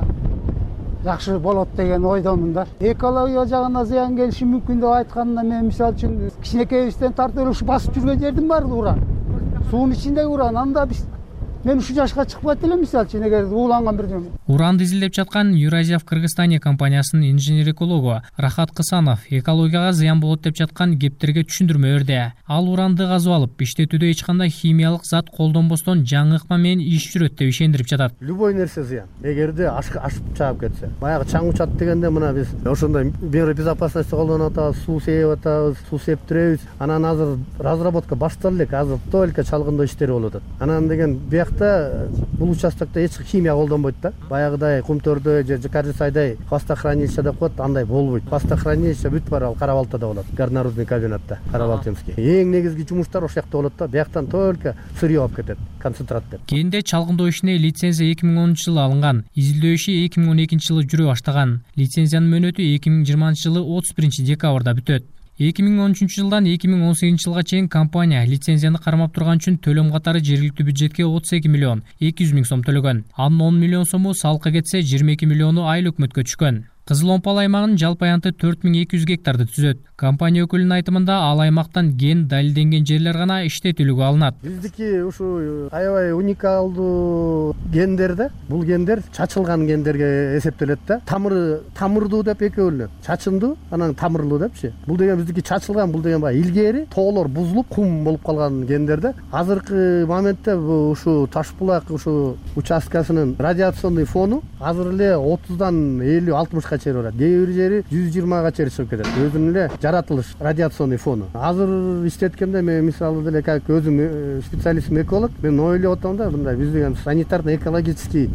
жакшы болот деген ойдомун да. Экология жагына зыян келиши мүмкүн деп айтканда мен мисалы үчүн кичинекейибизден тартып ушу басып жүргөн жердин баары уран. Суунун ичинде уран, анда биз мен ушу жашка чыкпайт элем мисалы үчүн эгер ууланган бирдеме. Уранды изилдеп жаткан Юрайзав Кыргызстания компаниясынын инженер-экологу Рахат Кысанов экологияга зыян болот деп жаткан кептерге түшүндүрмө берди. Ал уранды казып алып, иштетүүдө эч кандай химиялык зат колдонбостон жаңы ыкма менен иш жүрөт деп ишендирип жатат. Любой нерсе зыян. Эгерде ашып чаап кетсе. Баягы чаң учат дегенде мына биз ошондой мера безопасности колдонуп атабыз, суу сээп атабыз, суу септиребиз. Анан азыр разработка башталды элек, азыр только чалгындоо иштери болуп атат. Анан деген бияк жакта бул участокто эч химия колдонбойт да. Баягыдай Кумтөрдө же Каржысайдай хвостохранилищеде коет, андай болбойт. Хвостохранилище бүт бар ал Кара Балтада болот. Горнорудный комбинатта, Карабалтинский. Эң негизги жумуштар ошол жакта болот да. Бияктан только сырье алып кетет, концентрат деп. Кенде чалгындоо ишине лицензия 2010-жылы алынган, изилдөө иши 2012-жылы жүрө баштаган. Лицензиянын мөөнөтү 2020-жылы 31-декабрда бүтөт. 2013-жылдан 2018-жылга чейин компания лицензияны кармап турган үчүн төлөм катары жергиликтүү бюджетке 32 миллион 200 миң сом төлөгөн. Анын 10 миллион сому салыкка кетсе 22 миллиону айыл өкмөткө түшкөн. Кызыл Омпал аймагынын жалпы аянты 4200 гектарды түзөт. Компания өкүлүнүн айтымында ал аймактан ген далилденген жерлер гана иштетүүлүгө алынат. Биздики ушу аябай уникалдуу гендер да. Бул гендер чачылган гендерге эсептелет да. Тамырдуу деп эки бөлүнөт. Чачындуу, анан тамырлуу депчи. Бул деген биздики чачылган, бул деген баягы илгери тоолор бузулуп, кум болуп калган гендер да. Азыркы моментте ушу Ташбулак ушу участкасынын радиационный фону азыр эле 30дан 50-60 чейин барат. Кээ бир жери 120га чейин чыгып кетет. Өзүнүн эле жаратылыш радиационный фону. Азыр иштеткенде мен мисалы деле как өзүм специалистим эколог, мен ойлоп атам да, мындай биз деген санитарно экологический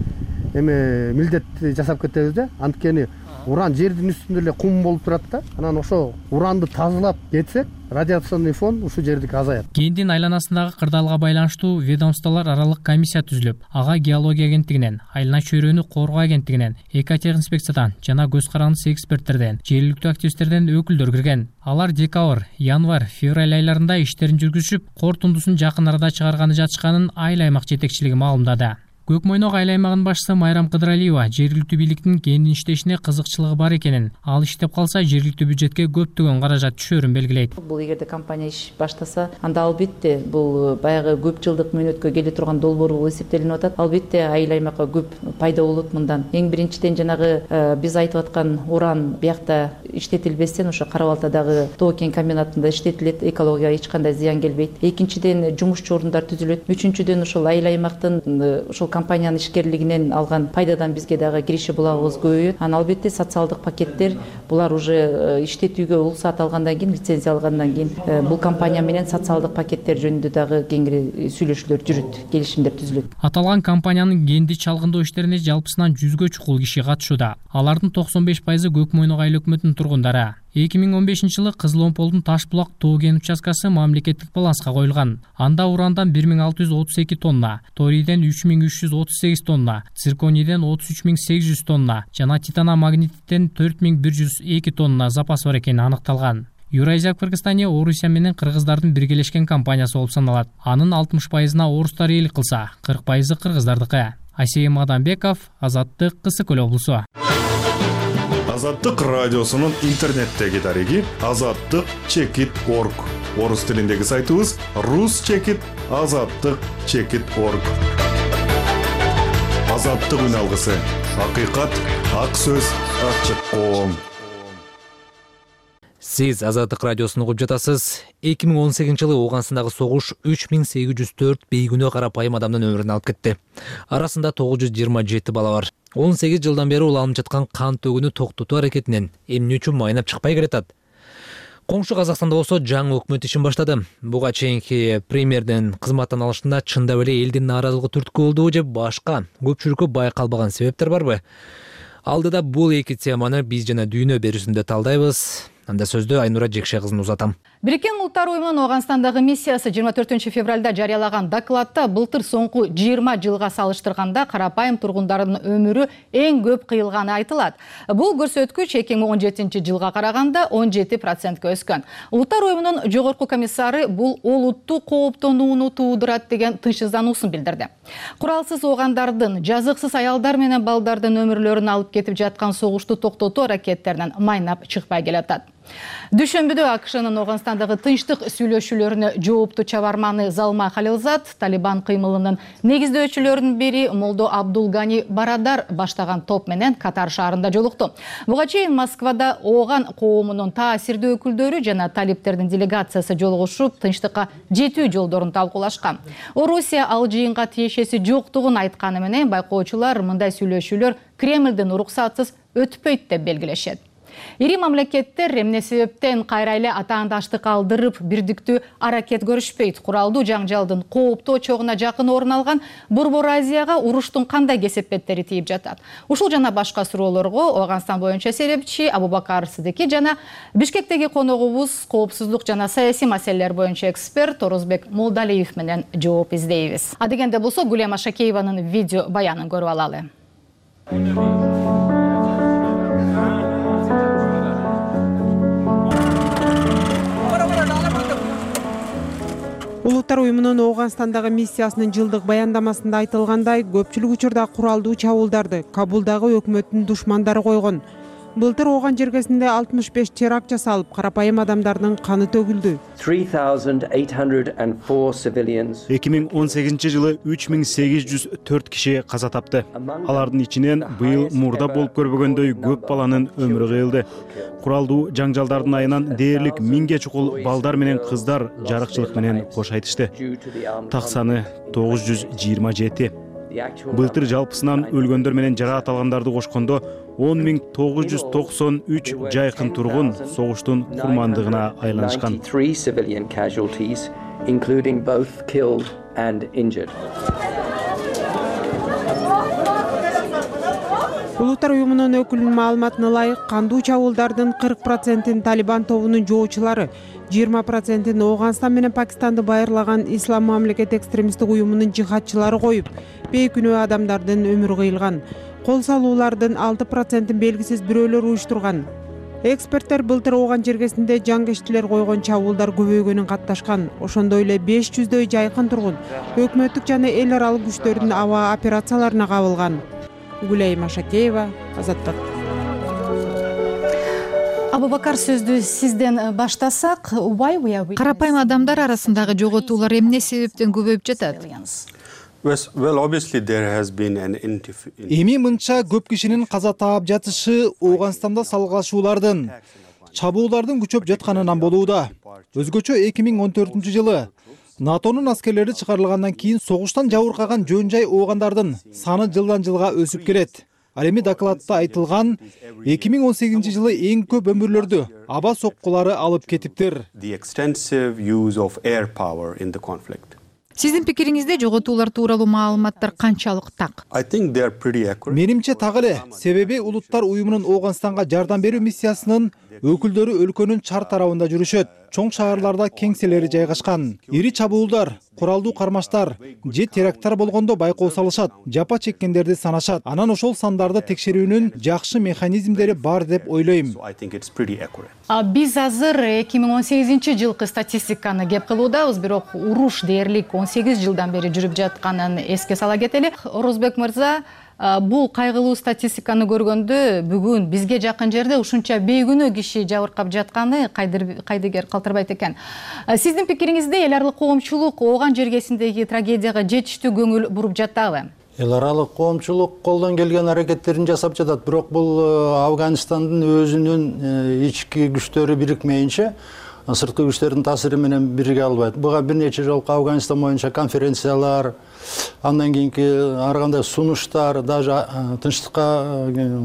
милдет жасап кетебиз да. Анткени уран жердин үстүндө эле кум болуп турат да. Анан ошо уранды тазалап кетсек, радиационный фон ушул жердики азаят. Кендин айланасындагы кырдаалга байланыштуу ведомстволор аралык комиссия түзүлүп, ага геология агенттигинен, айлана чөйрөнү коргоо агенттигинен, экотехинспекциядан жана көз карандысы эксперттерден, жергиликтүү активисттерден өкүлдөр кирген. Алар декабрь, январь, февраль айларында иштерин жүргүзүп, корутундусун жакын арада чыгарганы жатышканын айыл аймак жетекчилиги маалымдады. Көк Мойнок айыл аймагынын башчысы Майрам Кыдыралиева жергиликтүү бийликтин кендин иштешине кызыкчылыгы бар экенин, ал иштеп калса жергиликтүү бюджетке көптөгөн каражат түшөрүн белгилейт. Бул эгерде компания иш баштаса, анда албетте бул баягы көп жылдык мөөнөткө келе турган долбоор болуп эсептелинип атат. Албетте айыл аймакка көп пайда болот мындан. Эң биринчиден жанагы биз айтып аткан уран биякта иштетилбестен ошо Кара Балтадагы тоо кен комбинатында иштетилет, экологияга эч кандай зыян келбейт. Экинчиден жумушчу орундар түзүлөт. Үчүнчүдөн ошол айыл аймактын ошол компаниянын ишкерлигинен алган пайдадан бизге дагы киреше булагыбыз көбөйөт. Анан албетте социалдык пакеттер, булар уже иштетүүгө уруксат алгандан кийин, лицензия алгандан кийин бул компания менен социалдык пакеттер жөнүндө дагы кеңири сүйлөшүүлөр жүрөт, келишимдер түзүлөт. Аталган компаниянын кенди чалгындоо иштерине жалпысынан 100гө чукул киши катышууда. Алардын 95% Көк Мойнок айыл өкмөтүнүн тургундары. 2015-жылы Кызыл Омполдун Ташбулак тоо кен участкасы мамлекеттик баланска коюлган. Анда урандан 1632 тонна, торийден 3338 тонна, цирконийден 33800 тонна жана титано-магнититтен 4102 тонна запас бар экени аныкталган. Юрайзия Кыргызстания Орусия менен кыргыздардын биргелешкен компаниясы болуп саналат. Анын 60%-на орустар ээлик кылса, 40% кыргыздардыкы. Асейим Адамбеков, Азаттык, Кысык Көл облусу. Азаттык радиосунун интернеттеги дареги azattyk.org. Орус тилиндеги сайтыбыз rus.azattyk.org. Азаттык үн алгысы. Акыйкат, ак сөз, ачык коом. Сиз Азаттык радиосун угуп жатасыз. 2018-жылы Ооганстандагы согуш 3804 бейгүнөө карапайым адамдын өмүрүн алып кетти. Арасында 927 бала бар. 18 жылдан бери уланып жаткан кан төгүүнү токтотуу аракетинен эмне үчүн майнап чыкпай келатат? Коңшу Казакстанда болсо жаңы өкмөт ишин баштады. Буга чейинки премьердин кызматтан алышында чындап эле элдин нааразылыгы түрткү болдубу же башка көпчүлүккө байкалбаган себептер барбы? Алдыда бул эки теманы биз жана дүйнө берүүсүндө талдайбыз. Анда сөздү Айнура Жекше кызына узатам. Бириккен Улуттар уюмунун Ооганстандагы миссиясы 24 февралда жарыялаган докладта былтыр соңку 20 жылга салыштырганда карапайым тургундардын өмүрү эң көп кыйылганы айтылат. Бул көрсөткүч 2017 жылга караганда 17%га өскөн. Улуттар уюмунун жогорку комиссары бул олуттуу кооптонууну туудурат деген тынчсыздануусын билдирди. Куралсыз оогандардын, жазыксыз аялдар менен балдардын өмүрлөрүн алып кетип жаткан согушту токтотуу аракеттеринен майнап чыкпай келатат. Дүйшөмбүдө АКШнын Ооганстандагы тынчтык сүйлөшүүлөрүнө жооптуу чабарманы Залма Халилзат Талибан кыймылынын негиздөөчүлөрүнүн бири Молдо Абдулгани Барадар баштаган топ менен Катар шаарында жолукту. Буга чейин Москвада ооган коомунун таасирдүү өкүлдөрү жана талиптердин делегациясы жолугушуп, тынчтыкка жетүү жолдорун талкуулашкан. Орусия ал жыйынга тиешеси жоктугун айтканы менен байкоочулар мындай сүйлөшүүлөр Кремлдин уруксатсыз өтпөйт деп белгилешет. Ири мамлекеттер эмне себептен кайра эле атаандаштык алдырып, бирдиктүү аракет көрүшпөйт? Куралдуу жаңжалдын кооптуу очогуна жакын орун алган Борбор Азияга уруштун кандай кесепеттери тийип жатат? Ушул жана башка суроолорго Ооганстан боюнча серепчи Абубакар Сыдыки жана Бишкектеги коногубуз коопсуздук жана саясий маселелер боюнча эксперт Орозбек Молдалиев менен жооп издейбиз. Адегенде болсо Гулема Шакееванын видео баянын көрүп алалы. Улуттар уюмунун Ооганстандагы миссиясынын жылдык баяндамасында айтылгандай, көпчүлүк учурда куралдуу чабуулдарды Кабулдагы өкмөттүн душмандары койгон. Былтыр Ооган жергесинде 65 теракт жасалып, карапайым адамдардын каны төгүлдү. 2018 жылы 3804 киши каза тапты. Алардын ичинен быйыл мурда болуп көрбөгөндөй көп баланын өмүрү кыйылды. Куралдуу жаңжалдардын айынан дээрлик 1000ге чукул балдар менен кыздар жарыкчылык менен кош айтышты. Так саны 927. Былтыр жалпысынан өлгөндөр менен жаракат алгандарды кошкондо 10.993 жайкын тургун согуштун курмандыгына айланышкан. Улуттар уюмунун өкүлүнүн маалыматына ылайык, кандуу чабуулдардын 40%-ин Талибан тобунун жоочулары, 20%-ин Ооганстан менен Пакистанды байырлаган Ислам мамлекет экстремисттик уюмунун жихадчылары коюп, бейкүнөө адамдардын өмүрү кыйылган. Кол салуулардын 6%-ин белгисиз бирөөлөр уюштурган. Эксперттер былтыр Ооган жергесинде жаңгештилер койгон чабуулдар көбөйгөнүн катташкан. Ошондой эле 500дөй жайкын тургун өкмөттүк жана эл аралык күчтөрдүн аба операцияларына кабылган. Гулейма Шакеева, Азаттык. Абубакар, сөздү сизден баштасак, карапайым адамдар арасындагы жоготуулар эмне себептен көбөйүп жатат? Эми мынча көп кишинин каза таап жатышы Ооганстанда салгылашуулардын, чабуулардын күчөп жатканынан болууда. Өзгөчө 2014 жылы НАТОнун аскерлери чыгарылгандан кийин согуштан жабыркаган жөн жай оогандардын саны жылдан жылга өсүп келет. Ал эми докладта айтылган 2018 жылы эң көп өмүрлөрдү аба соккулары алып кетиптир. Сиздин пикириңизде жоготуулар тууралуу маалыматтар канчалык так? Менимче так эле, себеби улуттар уюмунун Ооганстанга жардам берүү миссиясынын өкүлдөрү өлкөнүн чар тарабында жүрүшөт. Чоң шаардарда кеңселери жайгашкан. Ири чабуулдар, куралдуу кармаштар же теракттар болгондо байкоо салышат, жапа чеккендерди санашат. Анан ошол сандарды текшерүүнүн жакшы механизмдери бар деп ойлойм. Биз азыр 2018 жылкы статистиканы кеп кылуудабыз, бирок уруш дээрлик 18 жылдан бери жүрүп жатканын эске сала кетели. Орозбек мырза, бул кайгылуу статистиканы көргөндө бүгүн бизге жакын жерде ушунча бейкүнөө киши жабыркап жатканы кайдыгер калтырбайт экен. Сиздин пикириңизде эл аралык коомчулук Ооган жергесиндеги трагедияга жетиштүү көңүл буруп жатабы? Эл аралык коомчулук колдон келген аракеттерин жасап жатат, бирок бул Афганистандын өзүнүн ички күчтөрү бирикмейинче сырткы күчтөрдүн таасири менен бирге албайт. Буга бир нече жолку Афганистан боюнча конференциялар, андан кийинки ар кандай сунуштар, даже тынчтыкка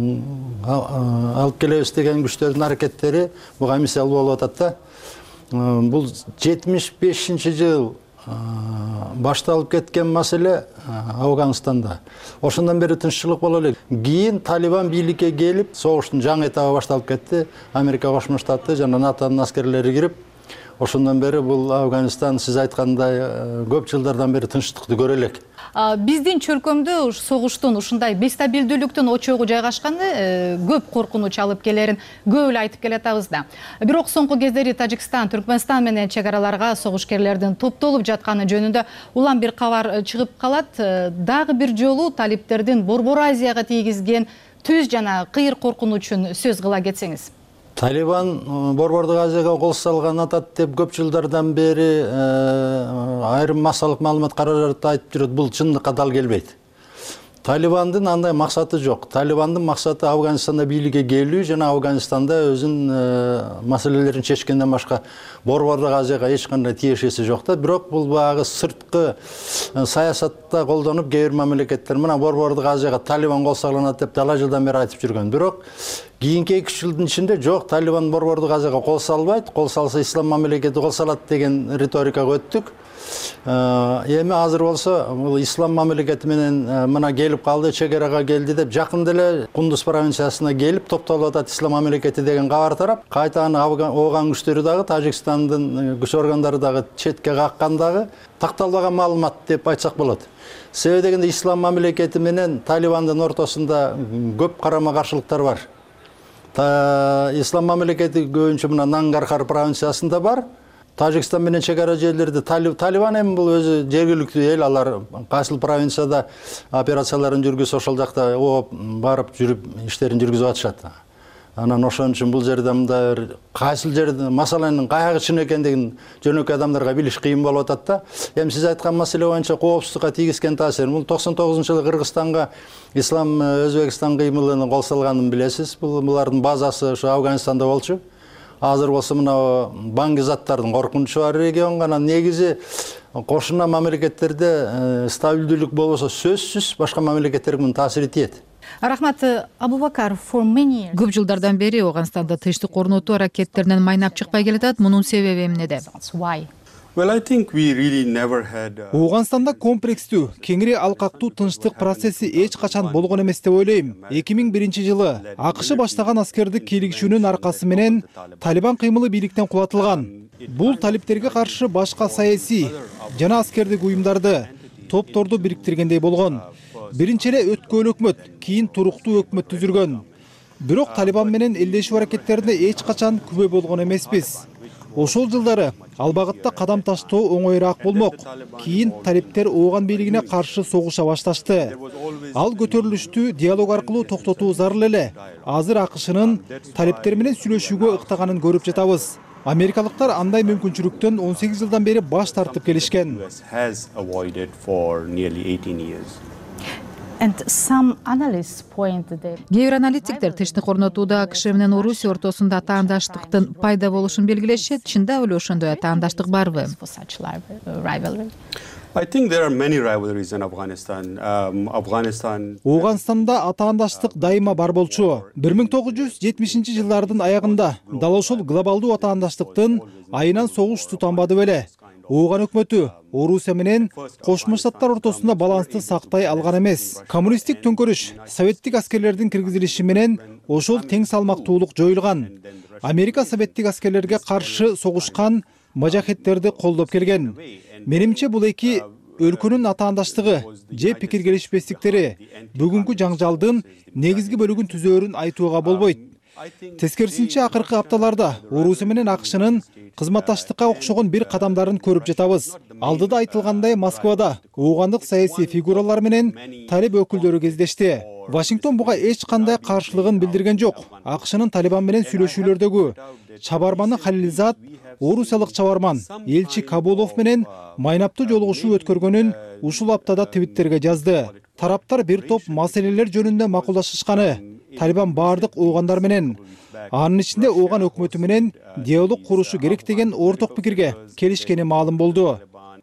алып келебиз деген күчтөрдүн аракеттери буга мисал болуп атат да. Бул 75 жыл башталып кеткен маселе Афганистанда. Ошондон бери тынччылык боло элек. Кийин Талибан бийликке келип, согуштун жаңы этабы башталып кетти. Америка Кошмо Штаты жана НАТОнун аскерлери кирип, ошондон бери бул Афганистан сиз айткандай көп жылдардан бери тынчтыкты көрө элек. Биздин чөлкөмдө согуштун ушундай бестабилдүүлүктүн очогу жайгашканы көп коркунуч алып келерин көп эле айтып келатабыз да. Бирок соңку кездери Тажикстан, Түркмөнстан менен чек араларга согушкерлердин топтолуп жатканы жөнүндө улам бир кабар чыгып калат. Дагы бир жолу талиптердин Борбор Азияга тийгизген түз жана кыйыр коркунучун сөз кыла кетсеңиз. Талибан Борбордук Азияга кол салган атат деп көп жылдардан бери айрым массалык маалымат каражатты айтып жүрөт. Бул чындыкка дал келбейт. Талибандын андай максаты жок. Талибандын максаты Афганистанда бийликке келүү жана Афганистанда өзүнүн маселелерин чечкенден башка Борбордук Азияга эч кандай тиешеси жок да. Бирок бул багы сырткы саясатта колдонуп, кээ бир мамлекеттер мына Борбордук Азияга Талибан кол салганат деп дала жылдан бери айтып жүргөн. Бирок кийинки 2-3 жылдын ичинде жок, Талибан борбордук азияга кол салбайт, кол салса ислам мамлекети кол салат деген риторикага өттүк. Эми азыр болсо бул ислам мамлекети менен мына келип калды, чек арага келди деп жакында эле Кундуз провинциясына келип топтолуп атат ислам мамлекети деген кабар тарап. Кайтаан ооган күчтөрү дагы Тажикстандын күч органдары дагы четке каккан дагы такталбаган маалымат деп айтсак болот. Себеби дегенде ислам мамлекети менен Талибандын ортосунда көп карама каршылыктар бар. Ислам мамлекети көбүнчө мына Нангархар провинциясында бар. Тажикстан менен чек ара жерлерде Талибан эми бул өзү жергиликтүү эл, алар кайсыл провинцияда операцияларын жүргүзүп ошол жакта барып жүрүп иштерин жүргүзүп атышат. Анан ошон үчүн бул жерде мындай кайсыл жерде масаланын каягы чын экендигин жөнөкөй адамдарга билиш кыйын болуп атат да. Эми сиз айткан маселе боюнча коопсуздукка тийгизген таасир. Бул 99-жылы Кыргызстанга ислам Өзбекстан кыймылын кол салганын билесиз. Булардын базасы ошо Афганистанда болчу. Азыр болсо мына баңгизаттардын коркунучу бар регион, анан негизи кошуна мамлекеттерде стабилдүүлүк болбосо сөзсүз башка мамлекеттерге мунун таасири тиет. Рахмат, Абубакар. Көп жылдардан бери Ооганстанда тынчтык орнотуу аракеттеринен майнап чыкпай келатат. Мунун себеби эмнеде? Ооганстанда комплекстүү, кеңири алкактуу тынчтык процесси эч качан болгон эмес деп ойлойм. 2001-жылы АКШ баштаган аскердик кийлигишүүнүн аркасы менен Талибан кыймылы бийликтен кулатылган. Бул талиптерге каршы башка саясий жана аскердик уюмдарды, топторду бириктиргендей болгон. Биринчи эле өткөн өкмөт, кийин туруктуу өкмөт түзүлгөн. Бирок Талибан менен элдешүү аракеттерине эч качан күбө болгон эмеспиз. Ошол жылдары ал багытта кадам таштоо оңоюраак болмок. Кийин талиптер Ооган бийлигине каршы согуша башташты. Ал көтөрүлүштү диалог аркылуу токтотуу зарыл эле. Азыр АКШнын талиптер менен сүйлөшүүгө ыктаганын көрүп жатабыз. Америкалыктар андай мүмкүнчүлүктөн 18 жылдан бери баш тартып келишкен. Кээ бир аналитиктер тынчтык орнотууда АКШ менен Орусия ортосунда атаандаштыктын пайда болушун белгилешет. Чында эле ошондой атаандаштык барбы? Ооганстанда атаандаштык дайыма бар болчу. 1970-жылдардын аягында дал ошол глобалдуу атаандаштыктын айынан согуш тутанбады беле. Ооган өкмөтү Орусия менен Кошмо Штаттар ортосунда балансты сактай алган эмес. Коммунисттик төңкөрүш, советтик аскерлердин киргизилиши менен ошол тең салмактуулук жоюлган. Америка советтик аскерлерге каршы согушкан мажахеттерди колдоп келген. Менимче бул эки өлкөнүн атаандаштыгы же пикир келишпестиктери бүгүнкү жаңжалдын негизги бөлүгүн түзөөрүн айтууга болбойт. Тескерисинче акыркы апталарда Орусия менен АКШнын кызматташтыкка окшогон бир кадамдарын көрүп жатабыз. Алдыда айтылгандай Москвада оогандык саясий фигуралар менен талиб өкүлдөрү кездешти. Вашингтон буга эч кандай каршылыгын билдирген жок. АКШнын Талибан менен сүйлөшүүлөрдөгү чабарманы Халилзад, орусиялык чабарман Элчи Кабулов менен майнаптуу жолугушуу өткөргөнүн ушул аптада Твиттерге жазды. Тараптар бир топ маселелер жөнүндө макулдашышканы, Талибан бардык оогандар менен, анын ичинде Ооган өкмөтү менен диалог курушу керек деген орток пикирге келишкени маалым болду.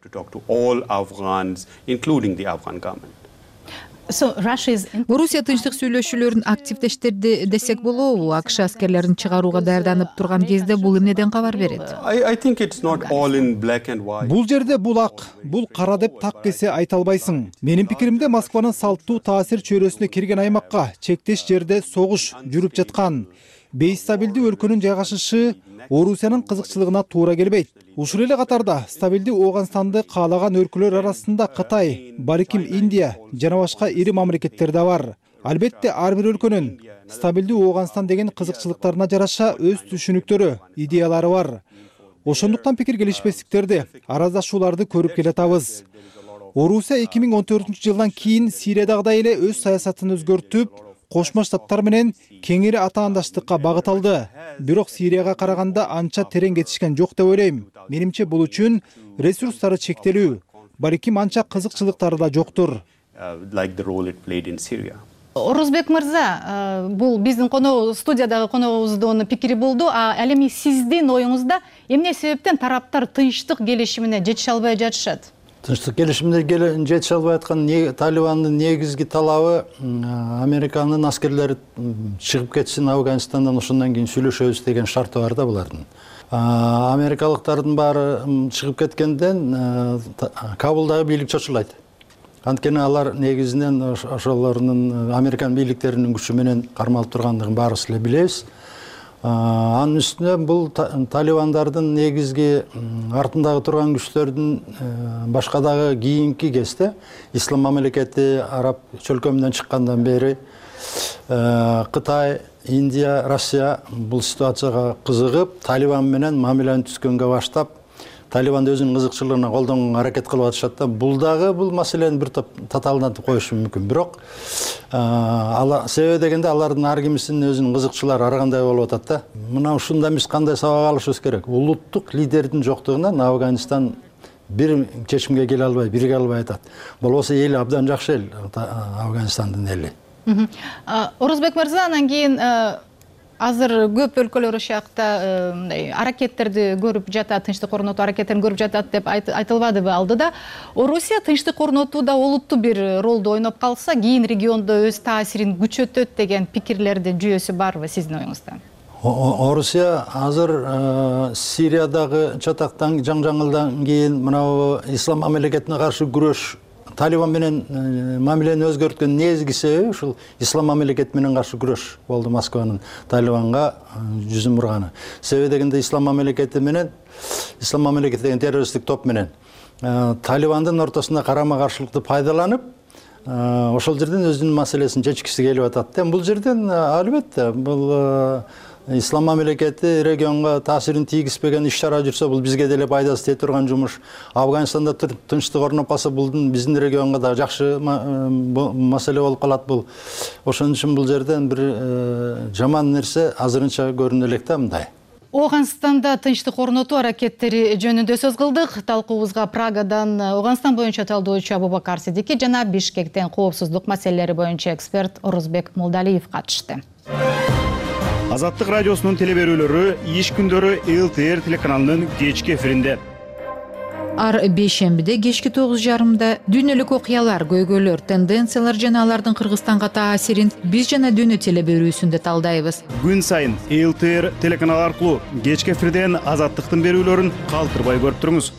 Орусия тынчтык сүйлөшүүлөрүн активдештирди десек болобу? АКШ аскерлерин чыгарууга даярданып турган кезде бул эмнеден кабар берет? Бул жерде бул ак, бул кара деп так кесе айта албайсың. Менин пикиримде Москванын салттуу таасир чөйрөсүнө кирген аймакка чектеш жерде согуш жүрүп жаткан. Бейстабилдүү өлкөнүн жайгашышы Орусиянын кызыкчылыгына туура келбейт. Ушул эле катарда стабилдүү Ооганстанды каалаган өлкөлөр арасында Кытай, балким Индия жана башка ири мамлекеттер да бар. Албетте ар бир өлкөнүн стабилдүү Ооганстан деген кызыкчылыктарына жараша өз түшүнүктөрү, идеялары бар. Ошондуктан пикир келишпестиктерди, араздашууларды көрүп келатабыз. Орусия 2014-жылдан кийин Сириядагыдай эле өз саясатын өзгөртүп, Кошмо Штаттар менен кеңири атаандаштыкка багыт алды. Бирок Сирияга караганда анча терең кетишкен жок деп ойлойм. Менимче бул үчүн ресурстары чектелүү, балким анча кызыкчылыктары да жоктур. Орузбек мырза, бул биздин студиядагы коногубуздун пикири болду. Ал эми сиздин оюңузда эмне себептен тараптар тынчтык келишимине жетише албай жатышат? тынчтык келишимине жетише албай аткан Талибандын негизги талабы Американын аскерлери чыгып кетсин Афганистандан, ошондон кийин сүйлөшөбүз деген шарты бар да булардын. Америкалыктардын баары чыгып кеткенден Кабулдагы бийлик чочулайт. Анткени алар негизинен ошолордун Американ бийликтеринин күчү менен кармалып тургандыгын баарыбыз эле билебиз. Анын үстүнө бул талибандардын негизги артындагы турган күчтөрдүн башка дагы кийинки кезде ислам мамлекети араб чөлкөмүнөн чыккандан бери Кытай, Индия, Россия бул ситуацияга кызыгып, Талибан менен мамилени түзгөнгө баштап, Талибан өзүнүн кызыкчылыгына колдонгонго аракет кылып атышат да, бул дагы бул маселени бир топ татаалдантып коюшу мүмкүн. Бирок себеби дегенде алардын ар кимисинин өзүнүн кызыкчылары ар кандай болуп атат да. Мына ушундан биз кандай сабак алышыбыз керек? Улуттук лидердин жоктугунан Афганистан бир чечимге келе албай, бириге албай атат. Болбосо эли абдан жакшы эл, Афганистандын эли. Орозбек мырза, анан кийин азыр көп өлкөлөр ошакта аракеттерди көрүп жатат, тынчтык орнотуу аракеттерин көрүп жатат деп айтылбадыбы алдыда? Орусия тынчтык орнотууда олуттуу бир ролду ойноп калса, кийин региондо өз таасирин күчөтөт деген пикирлердин жүйөсү барбы сиздин оюңузда? Орусия азыр Сириядагы чатактан жаңжаңылдан кийин мына ислам мамлекетине каршы күрөш, Талибан менен мамилени өзгөрткөн негизги себеби ушул ислам мамлекети менен каршы күрөш болду. Москванын Талибанга жүзүн бурганы. Себеби дегенде ислам мамлекети деген террористтик топ менен Талибандын ортосунда карама каршылыкты пайдаланып, ошол жерден өзүнүн маселесин чечкиси келип атат. Бул жерден албетте бул ислам мамлекети регионго таасирин тийгизбеген иш-чара жүрсө, бул бизге деле пайдасы тие турган жумуш. Афганистанда тынчтык орноп калса, булдун биздин регионго да жакшы маселе болуп калат бул. Ошон үчүн бул жерден бир жаман нерсе азырынча көрүнө элек да мындай. Оганстанда тынчтык орнотуу аракеттери жөнүндө сөз кылдык. Талкуубузга Прагадан Оганстан боюнча талдоочу Абубакар Сидики жана Бишкектен коопсуздук маселелери боюнча эксперт Орозбек Молдалиев катышты. Азаттык радиосунун телеберүүлөрү иш күндөрү ЛТР телеканалынын кечки эфиринде. Ар бейшембиде кечки 9:30 дүйнөлүк окуялар, көйгөйлөр, тенденциялар жана алардын Кыргызстанга таасирин биз жана дүйнө телеберүүсүндө талдайбыз. Күн сайын ЛТР телеканалы аркылуу кечки эфирден азаттыктын берүүлөрүн калтырбай көрүп туруңуз.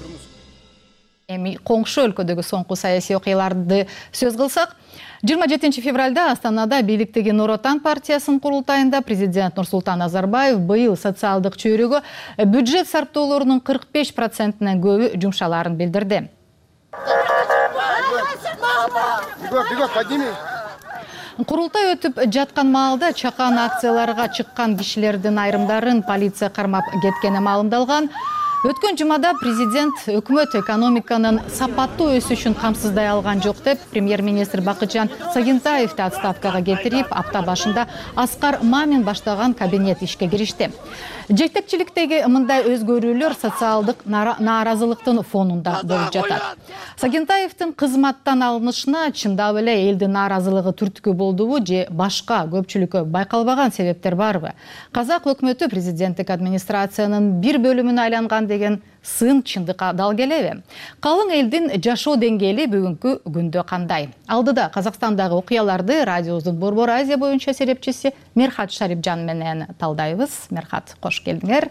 Эми коңшу өлкөдөгү соңку саясий окуяларды сөз кылсак, 27 февралда Астанада бийликтеги Нур Отан партиясынын курултайында президент Нурсултан Назарбаев быйыл социалдык чөйрөгө бюджет сарптоолорунун 45%нен көбү жумшаларын билдирди. Курултай өтүп жаткан маалда чакан акцияларга чыккан кишилердин айрымдарын полиция кармап кеткени маалымдалган. Өткөн жумада президент өкмөт экономиканын сапаттуу өсүшүн камсыздай алган жок деп премьер-министр Бакытжан Сагынтаевди отставкага келтирип, апта башында Аскар Мамин баштаган кабинет ишке киришти. Жетекчиликтеги мындай өзгөрүүлөр социалдык нааразылыктын фонунда болуп жатат. Сагынтаевдин кызматтан алынышына чындап эле элдин нааразылыгы түрткү болдубу же башка көпчүлүккө байкалбаган себептер барбы? Казак өкмөтү президенттик администрациянын бир бөлүмүнө айланган деген сын чындыкка дал келеби? Калың элдин жашоо деңгээли бүгүнкү күндө кандай? Алдыда Казакстандагы окуяларды радиобуздун Борбор Азия боюнча серепчиси Мерхат Шарипжан менен талдайбыз. Мерхат, кош келдиңер.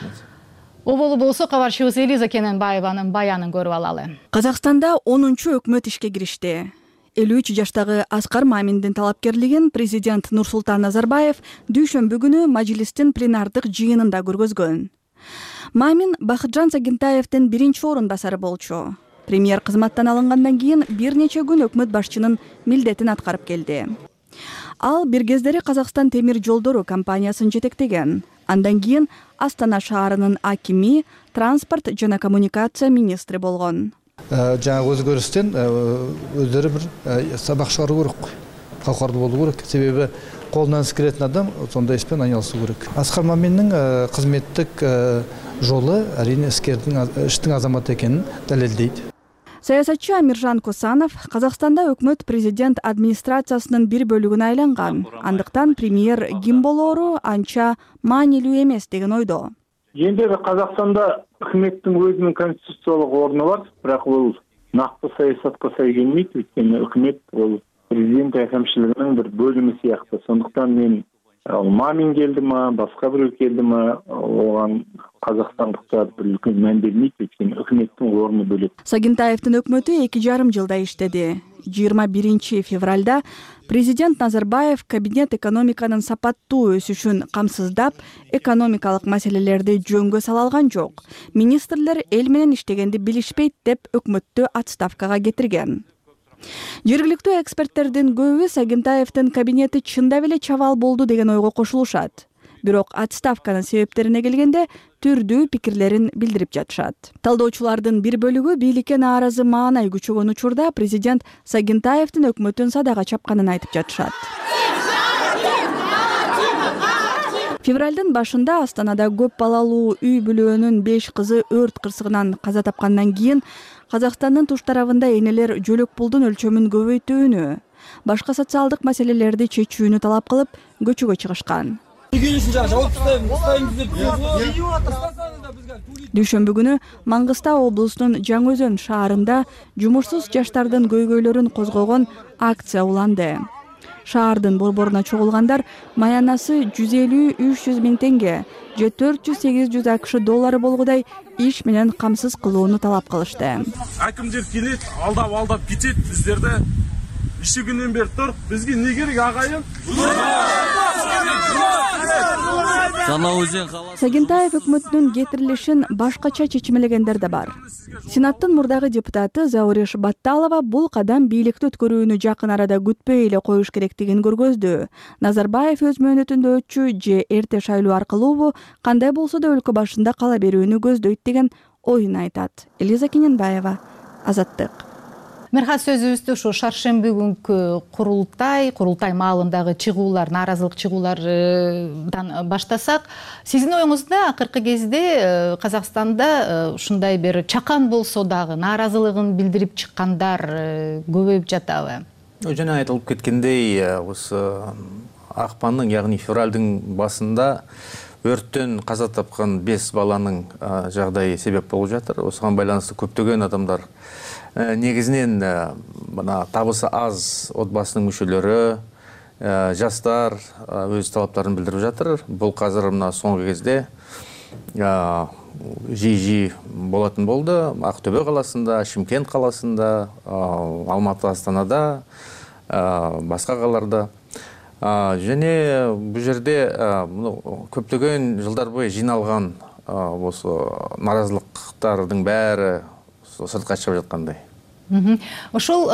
Оболу болсо кабарчыбыз Элиза Кененбаеванын баянын көрүп алалы. Казакстанда 10-чу өкмөт ишке киришти. 53 жаштагы Аскар Маминдин талапкерлигин президент Нурсултан Назарбаев дүйшөмбү күнү мажлистин пленардык жыйынында көргөзгөн. Мамин Бакытжан Сагынтаевдин биринчи орун басары болчу. Премьер кызматтан алынгандан кийин бир нече күн өкмөт башчынын милдетин аткарып келди. Ал бир кездери Казакстан темир жолдору компаниясын жетектеген. Андан кийин Астана шаарынын акими, транспорт жана коммуникация министри болгон. Жаңа өзгөрүстөн өздөрү бир сабак чыгаруу керек. Калкардуу болуу керек. Себеби колунан иш келетін адам сондай испен айналысу керек. Аскар Маминнин кызметтик жолу әрине иштин азаматы экенин далилдейт. Саясатчы Амиржан Косанов Казакстанда өкмөт президент администрациясынын бир бөлүгүнө айланган. Андыктан премьер ким болоору анча маанилүү эмес деген ойдо. Енді Қазақстанда үкіметтің өзінің конституциялық орны бар, бірақ бұл нақты саясатқа сай келмейді, өйткені үкімет ол президент әкімшілігінің бір бөлімі сияқты. Сондықтан мен Мамин келді ма, басқа біреу келді ма, оған қазақстандықтар бір үлкен мән бермейді, өйткені үкіметтің орны бөлек. Сагинтаевдин өкмөтү 2,5 жылда иштеди. 21 февралда президент Назарбаев кабинет экономиканын сапаттуу өсүшүн камсыздап, экономикалык маселелерди жөнгө сала алган жок. Министрлер эл менен иштегенди билишпейт деп өкмөттү отставкага кетирген. Жергиликтүү эксперттердин көбү Сагинтаевдин кабинети чындап эле чабал болду деген ойго кошулушат. Бирок отставканын себептерине келгенде түрдүү пикирлерин билдирип жатышат. Талдоочулардын бир бөлүгү бийликке нааразы маанай күчөгөн учурда президент Сагинтаевдин өкмөтүн садага чапканын айтып жатышат. Февралдын башында Астанада көп балалуу үй бүлөөнүн 5 кызы өрт кырсыгынан каза тапкандан кийин Казакстандын туш тарабында энелер жөлөк пулдун өлчөмүн көбөйтүүнү, башка социалдык маселелерди чечүүнү талап кылып көчөгө чыгышкан. Дүйшөмбү күнү Маңгыстау облусунун Жаңы Өзөн шаарында жумушсуз жаштардын көйгөйлөрүн козгогон акция уланды. Шаардын борборуна чогулгандар маянасы 150-300 миң теңге же 400-800 АКШ доллары болгудай иш менен камсыз кылууну талап кылышты. Акимдер келет, алдап кетет, биздерди иши күнүнөн бери туруп, бизге эмне керек агайын? Сагинтаев өкмөтүнүн кетирилишин башкача чечмелегендер да бар. Сенаттын мурдагы депутаты Зауреш Батталова бул кадам бийликти өткөрүүнү жакын арада күтпөй эле коюш керектигин көргөздү. Назарбаев өз мөөнөтүндө өтчү же эрте шайлоо аркылуубу кандай болсо да өлкө башында кала берүүнү көздөйт деген оюн айтат. Элиза Кененбаева, Азаттык. Мерхат, сөзүбүздү ушу шаршемби күнкү курултай маалындагы чыгуулар, нааразылык чыгуулардан баштасак, сиздин оюңузда акыркы кезде Казакстанда ушундай бир чакан болсо дагы нааразылыгын билдирип чыккандар көбөйүп жатабы? Жана айтылып кеткендей, осы акпандын, яғни февралдын басында өрттөн каза тапкан 5 баланын жагдайы себеп болуп жатыр. Осуга байланыштуу көптөгөн адамдар негизинен мына табысы аз отбасынын мүчөлөрү, жаштар өз талаптарын билдирип жатыр. Бул казыр мына соңку кезде жиі болатын болды. Ақтөбе қаласында, Шымкент қаласында, Алматы, Астанада, басқа қалаларда. Және бұл жерде көптеген жылдар бойы жиналған осы наразылықтардың бәрі сыртқа шығып жатқандай. Ошол